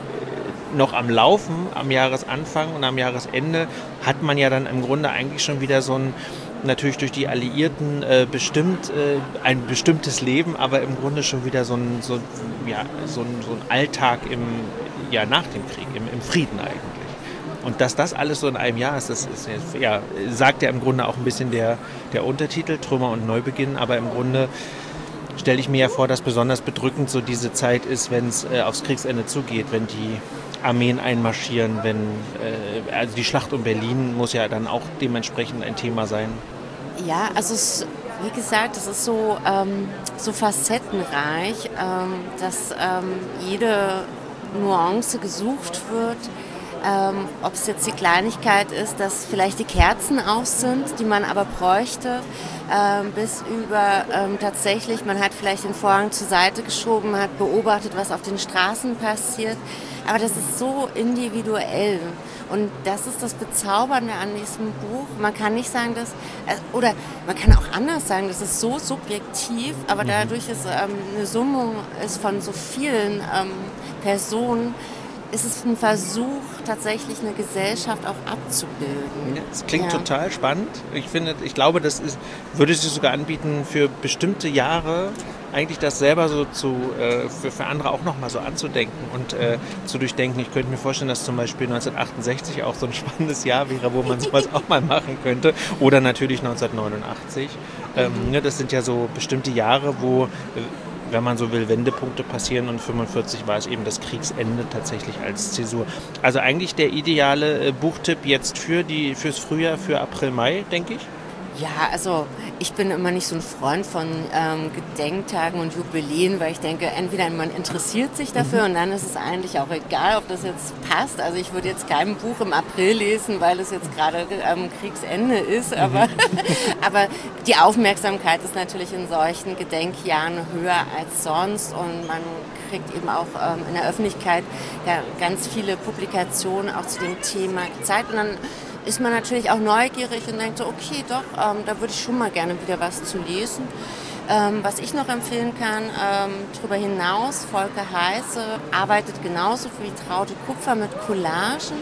noch am Laufen, am Jahresanfang und am Jahresende hat man ja dann im Grunde eigentlich schon wieder so ein, natürlich durch die Alliierten äh, bestimmt, äh, ein bestimmtes Leben, aber im Grunde schon wieder so ein, so, ja, so ein, so ein Alltag im, ja, nach dem Krieg, im, im Frieden eigentlich. Und dass das alles so in einem Jahr ist, das ist ja, sagt ja im Grunde auch ein bisschen der, der Untertitel, Trümmer und Neubeginn, aber im Grunde stelle ich mir ja vor, dass besonders bedrückend so diese Zeit ist, wenn es äh, aufs Kriegsende zugeht, wenn die Armeen einmarschieren, wenn äh, also die Schlacht um Berlin muss ja dann auch dementsprechend ein Thema sein. Ja, also es, wie gesagt, es ist so, ähm, so facettenreich, ähm, dass ähm, jede Nuance gesucht wird. Ähm, ob es jetzt die Kleinigkeit ist, dass vielleicht die Kerzen aus sind, die man aber bräuchte, ähm, bis über ähm, tatsächlich, man hat vielleicht den Vorhang zur Seite geschoben, hat beobachtet, was auf den Straßen passiert. Aber das ist so individuell und das ist das Bezaubernde an diesem Buch. Man kann nicht sagen, dass, oder man kann auch anders sagen, das ist so subjektiv, aber dadurch ist ähm, eine Summe ist von so vielen ähm, Personen, ist es ein Versuch, tatsächlich eine Gesellschaft auch abzubilden. Ja, das klingt ja. total spannend. Ich finde, ich glaube, das ist, würde sich sogar anbieten, für bestimmte Jahre eigentlich das selber so zu, äh, für, für andere auch nochmal so anzudenken und äh, zu durchdenken. Ich könnte mir vorstellen, dass zum Beispiel neunzehnhundertachtundsechzig auch so ein spannendes Jahr wäre, wo man sowas auch mal machen könnte. Oder natürlich neunzehnhundertneunundachtzig. Ähm, ne, das sind ja so bestimmte Jahre, wo, äh, wenn man so will, Wendepunkte passieren und fünfundvierzig war es eben das Kriegsende tatsächlich als Zäsur. Also eigentlich der ideale äh, Buchtipp jetzt für die, fürs Frühjahr, für April, Mai, denke ich. Ja, also ich bin immer nicht so ein Freund von ähm, Gedenktagen und Jubiläen, weil ich denke, entweder man interessiert sich dafür mhm. und dann ist es eigentlich auch egal, ob das jetzt passt. Also ich würde jetzt kein Buch im April lesen, weil es jetzt gerade ähm, Kriegsende ist, aber, mhm. aber die Aufmerksamkeit ist natürlich in solchen Gedenkjahren höher als sonst und man kriegt eben auch ähm, in der Öffentlichkeit ja, ganz viele Publikationen auch zu dem Thema gezeigt und dann ist man natürlich auch neugierig und denkt so, okay, doch, ähm, da würde ich schon mal gerne wieder was zu lesen. Ähm, was ich noch empfehlen kann, ähm, darüber hinaus, Volker Heise arbeitet genauso wie Traute Kupfer mit Collagen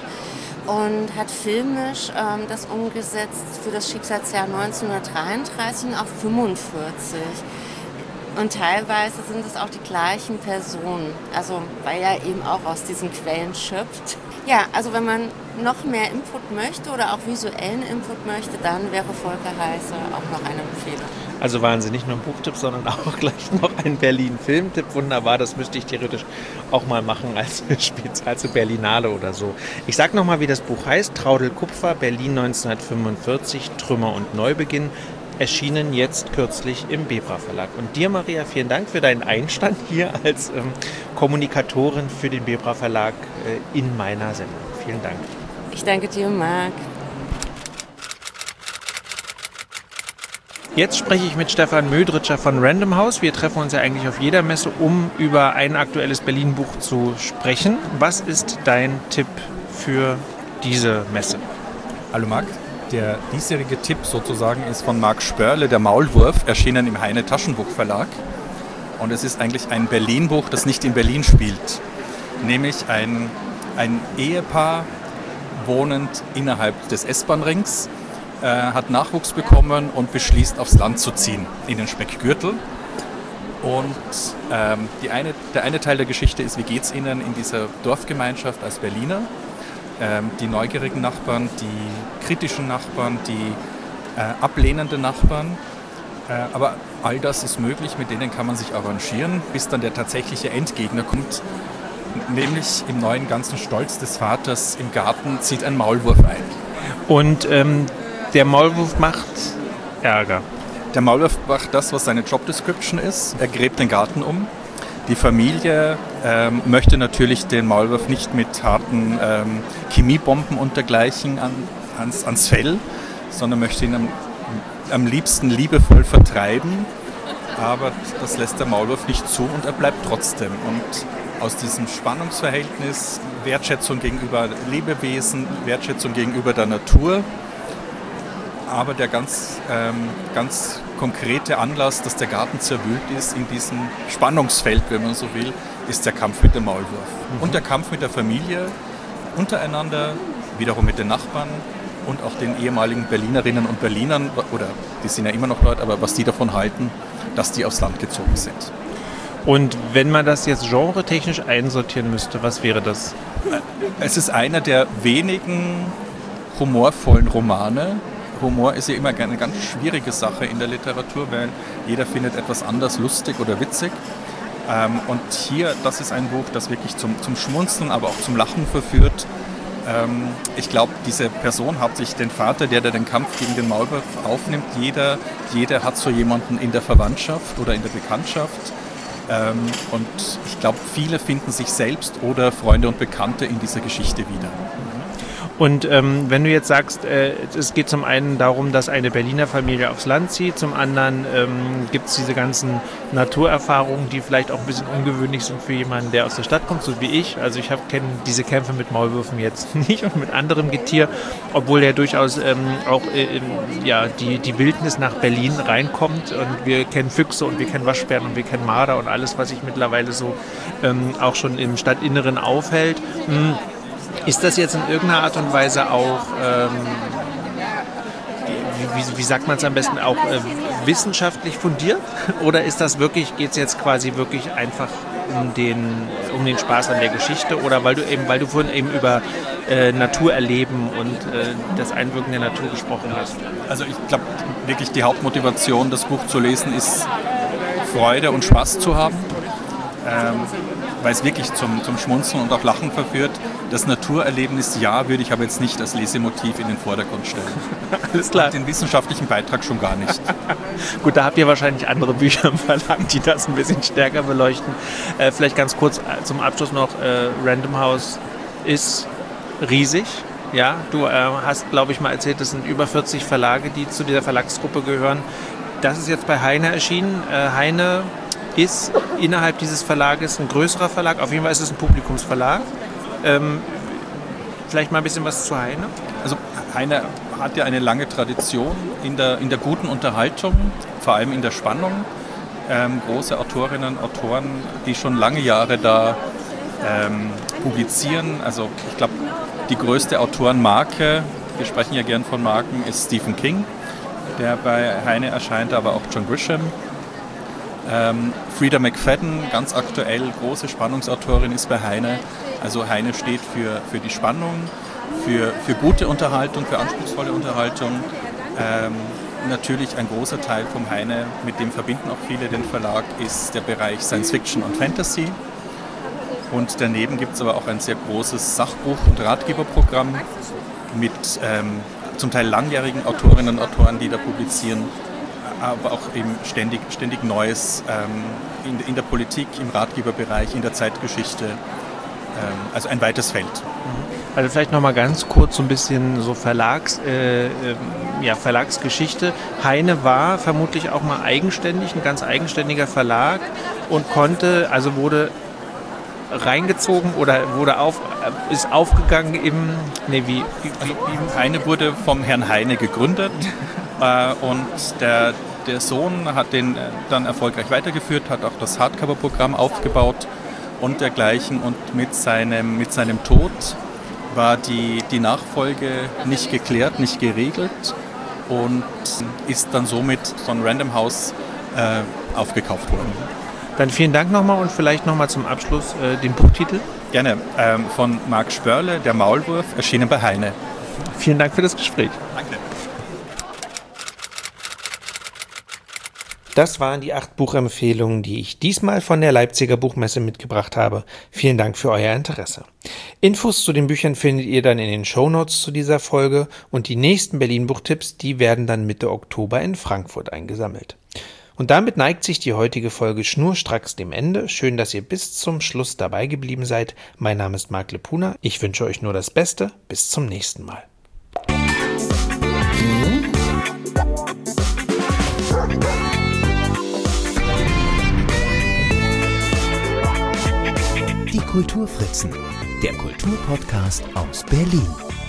und hat filmisch ähm, das umgesetzt für das Schicksalsjahr neunzehnhundertdreiunddreißig und auch fünfundvierzig. Und teilweise sind es auch die gleichen Personen, also weil er eben auch aus diesen Quellen schöpft. Ja, also wenn man noch mehr Input möchte oder auch visuellen Input möchte, dann wäre Volker Heise auch noch eine Empfehlung. Also waren Sie nicht nur ein Buchtipp, sondern auch gleich noch ein Berlin-Filmtipp. Wunderbar, das müsste ich theoretisch auch mal machen als Spezial zu Berlinale oder so. Ich sage nochmal, wie das Buch heißt. Traudl Kupfer, Berlin neunzehnhundertfünfundvierzig, Trümmer und Neubeginn. Erschienen jetzt kürzlich im Bebra Verlag. Und dir, Maria, vielen Dank für deinen Einstand hier als ähm, Kommunikatorin für den Bebra Verlag äh, in meiner Sendung. Vielen Dank. Ich danke dir, Marc. Jetzt spreche ich mit Stefan Mödritscher von Random House. Wir treffen uns ja eigentlich auf jeder Messe, um über ein aktuelles Berlin-Buch zu sprechen. Was ist dein Tipp für diese Messe? Hallo Marc. Der diesjährige Tipp sozusagen ist von Marc Spörle, Der Maulwurf, erschienen im Heine Taschenbuchverlag. Und es ist eigentlich ein Berlin-Buch, das nicht in Berlin spielt. Nämlich ein, ein Ehepaar, wohnend innerhalb des S-Bahn-Rings, äh, hat Nachwuchs bekommen und beschließt, aufs Land zu ziehen, in den Speckgürtel. Und ähm, die eine, der eine Teil der Geschichte ist, wie geht es ihnen in dieser Dorfgemeinschaft als Berliner? Die neugierigen Nachbarn, die kritischen Nachbarn, die äh, ablehnenden Nachbarn. Äh, aber all das ist möglich, mit denen kann man sich arrangieren, bis dann der tatsächliche Endgegner kommt. Nämlich im neuen ganzen Stolz des Vaters im Garten zieht ein Maulwurf ein. Und ähm, der Maulwurf macht Ärger. Der Maulwurf macht das, was seine Job-Description ist. Er gräbt den Garten um. Die Familie ähm, möchte natürlich den Maulwurf nicht mit harten ähm, Chemiebomben und dergleichen an, ans, ans Fell, sondern möchte ihn am, am liebsten liebevoll vertreiben. Aber das lässt der Maulwurf nicht zu und er bleibt trotzdem. Und aus diesem Spannungsverhältnis, Wertschätzung gegenüber Lebewesen, Wertschätzung gegenüber der Natur, aber der ganz, ähm, ganz konkrete Anlass, dass der Garten zerwühlt ist in diesem Spannungsfeld, wenn man so will, ist der Kampf mit dem Maulwurf. Mhm. Und der Kampf mit der Familie untereinander, wiederum mit den Nachbarn und auch den ehemaligen Berlinerinnen und Berlinern, oder die sind ja immer noch dort, aber was die davon halten, dass die aufs Land gezogen sind. Und wenn man das jetzt genretechnisch einsortieren müsste, was wäre das? Es ist einer der wenigen humorvollen Romane. Humor ist ja immer eine ganz schwierige Sache in der Literatur, weil jeder findet etwas anders lustig oder witzig. Ähm, und hier, das ist ein Buch, das wirklich zum, zum Schmunzeln, aber auch zum Lachen verführt. Ähm, ich glaube, diese Person hat sich den Vater, der, der den Kampf gegen den Maulwurf aufnimmt, jeder, jeder hat so jemanden in der Verwandtschaft oder in der Bekanntschaft. Ähm, und ich glaube, viele finden sich selbst oder Freunde und Bekannte in dieser Geschichte wieder. Und ähm, wenn du jetzt sagst, äh, es geht zum einen darum, dass eine Berliner Familie aufs Land zieht, zum anderen ähm, gibt es diese ganzen Naturerfahrungen, die vielleicht auch ein bisschen ungewöhnlich sind für jemanden, der aus der Stadt kommt, so wie ich. Also ich kenne diese Kämpfe mit Maulwürfen jetzt nicht und mit anderem Getier, obwohl ja durchaus ähm, auch äh, ja, die, die Wildnis nach Berlin reinkommt. Und wir kennen Füchse und wir kennen Waschbären und wir kennen Marder und alles, was sich mittlerweile so ähm, auch schon im Stadtinneren aufhält. Mhm. Ist das jetzt in irgendeiner Art und Weise auch, ähm, wie, wie, wie sagt man es am besten, auch äh, wissenschaftlich fundiert? Oder ist das wirklich, geht es jetzt quasi wirklich einfach um den, um den Spaß an der Geschichte? Oder weil du eben, weil du vorhin eben über äh, Naturerleben und äh, das Einwirken der Natur gesprochen hast? Also ich glaube wirklich die Hauptmotivation, das Buch zu lesen, ist Freude und Spaß zu haben. Ähm, weil es wirklich zum, zum Schmunzeln und auch Lachen verführt. Das Naturerlebnis, ja, würde ich aber jetzt nicht als Lesemotiv in den Vordergrund stellen. Alles klar. Den wissenschaftlichen Beitrag schon gar nicht. Gut, da habt ihr wahrscheinlich andere Bücher im Verlag, die das ein bisschen stärker beleuchten. Äh, vielleicht ganz kurz zum Abschluss noch, äh, Random House ist riesig. Ja, du äh, hast, glaube ich, mal erzählt, es sind über vierzig Verlage, die zu dieser Verlagsgruppe gehören. Das ist jetzt bei Heine erschienen. Äh, Heine ist innerhalb dieses Verlages ein größerer Verlag. Auf jeden Fall ist es ein Publikumsverlag. Ähm, vielleicht mal ein bisschen was zu Heine? Also Heine hat ja eine lange Tradition in der, in der guten Unterhaltung, vor allem in der Spannung. Ähm, große Autorinnen, Autoren, die schon lange Jahre da ähm, publizieren. Also ich glaube, die größte Autorenmarke, wir sprechen ja gern von Marken, ist Stephen King, der bei Heine erscheint, aber auch John Grisham. Ähm, Frida McFadden, ganz aktuell, große Spannungsautorin, ist bei Heine. Also Heine steht für, für die Spannung, für, für gute Unterhaltung, für anspruchsvolle Unterhaltung. Ähm, natürlich ein großer Teil vom Heine, mit dem verbinden auch viele den Verlag, ist der Bereich Science Fiction und Fantasy. Und daneben gibt es aber auch ein sehr großes Sachbuch- und Ratgeberprogramm mit ähm, zum Teil langjährigen Autorinnen und Autoren, die da publizieren, aber auch eben ständig, ständig Neues ähm, in, in der Politik, im Ratgeberbereich, in der Zeitgeschichte. Ähm, also ein weites Feld. Also vielleicht nochmal ganz kurz so ein bisschen so Verlags, äh, äh, ja, Verlagsgeschichte. Heine war vermutlich auch mal eigenständig, ein ganz eigenständiger Verlag und konnte, also wurde reingezogen oder wurde auf, ist aufgegangen im, nee, wie, wie, also Heine wurde vom Herrn Heine gegründet äh, und der, der Sohn hat den dann erfolgreich weitergeführt, hat auch das Hardcover-Programm aufgebaut und dergleichen, und mit seinem, mit seinem Tod war die, die Nachfolge nicht geklärt, nicht geregelt und ist dann somit von Random House äh, aufgekauft worden. Dann vielen Dank nochmal und vielleicht nochmal zum Abschluss äh, den Buchtitel. Gerne, ähm, von Marc Spörle, Der Maulwurf, erschienen bei Heine. Vielen Dank für das Gespräch. Danke. Das waren die acht Buchempfehlungen, die ich diesmal von der Leipziger Buchmesse mitgebracht habe. Vielen Dank für euer Interesse. Infos zu den Büchern findet ihr dann in den Shownotes zu dieser Folge und die nächsten Berlin-Buchtipps, die werden dann Mitte Oktober in Frankfurt eingesammelt. Und damit neigt sich die heutige Folge schnurstracks dem Ende. Schön, dass ihr bis zum Schluss dabei geblieben seid. Mein Name ist Marc Lepuna. Ich wünsche euch nur das Beste. Bis zum nächsten Mal. Die Kulturfritzen, der Kulturpodcast aus Berlin.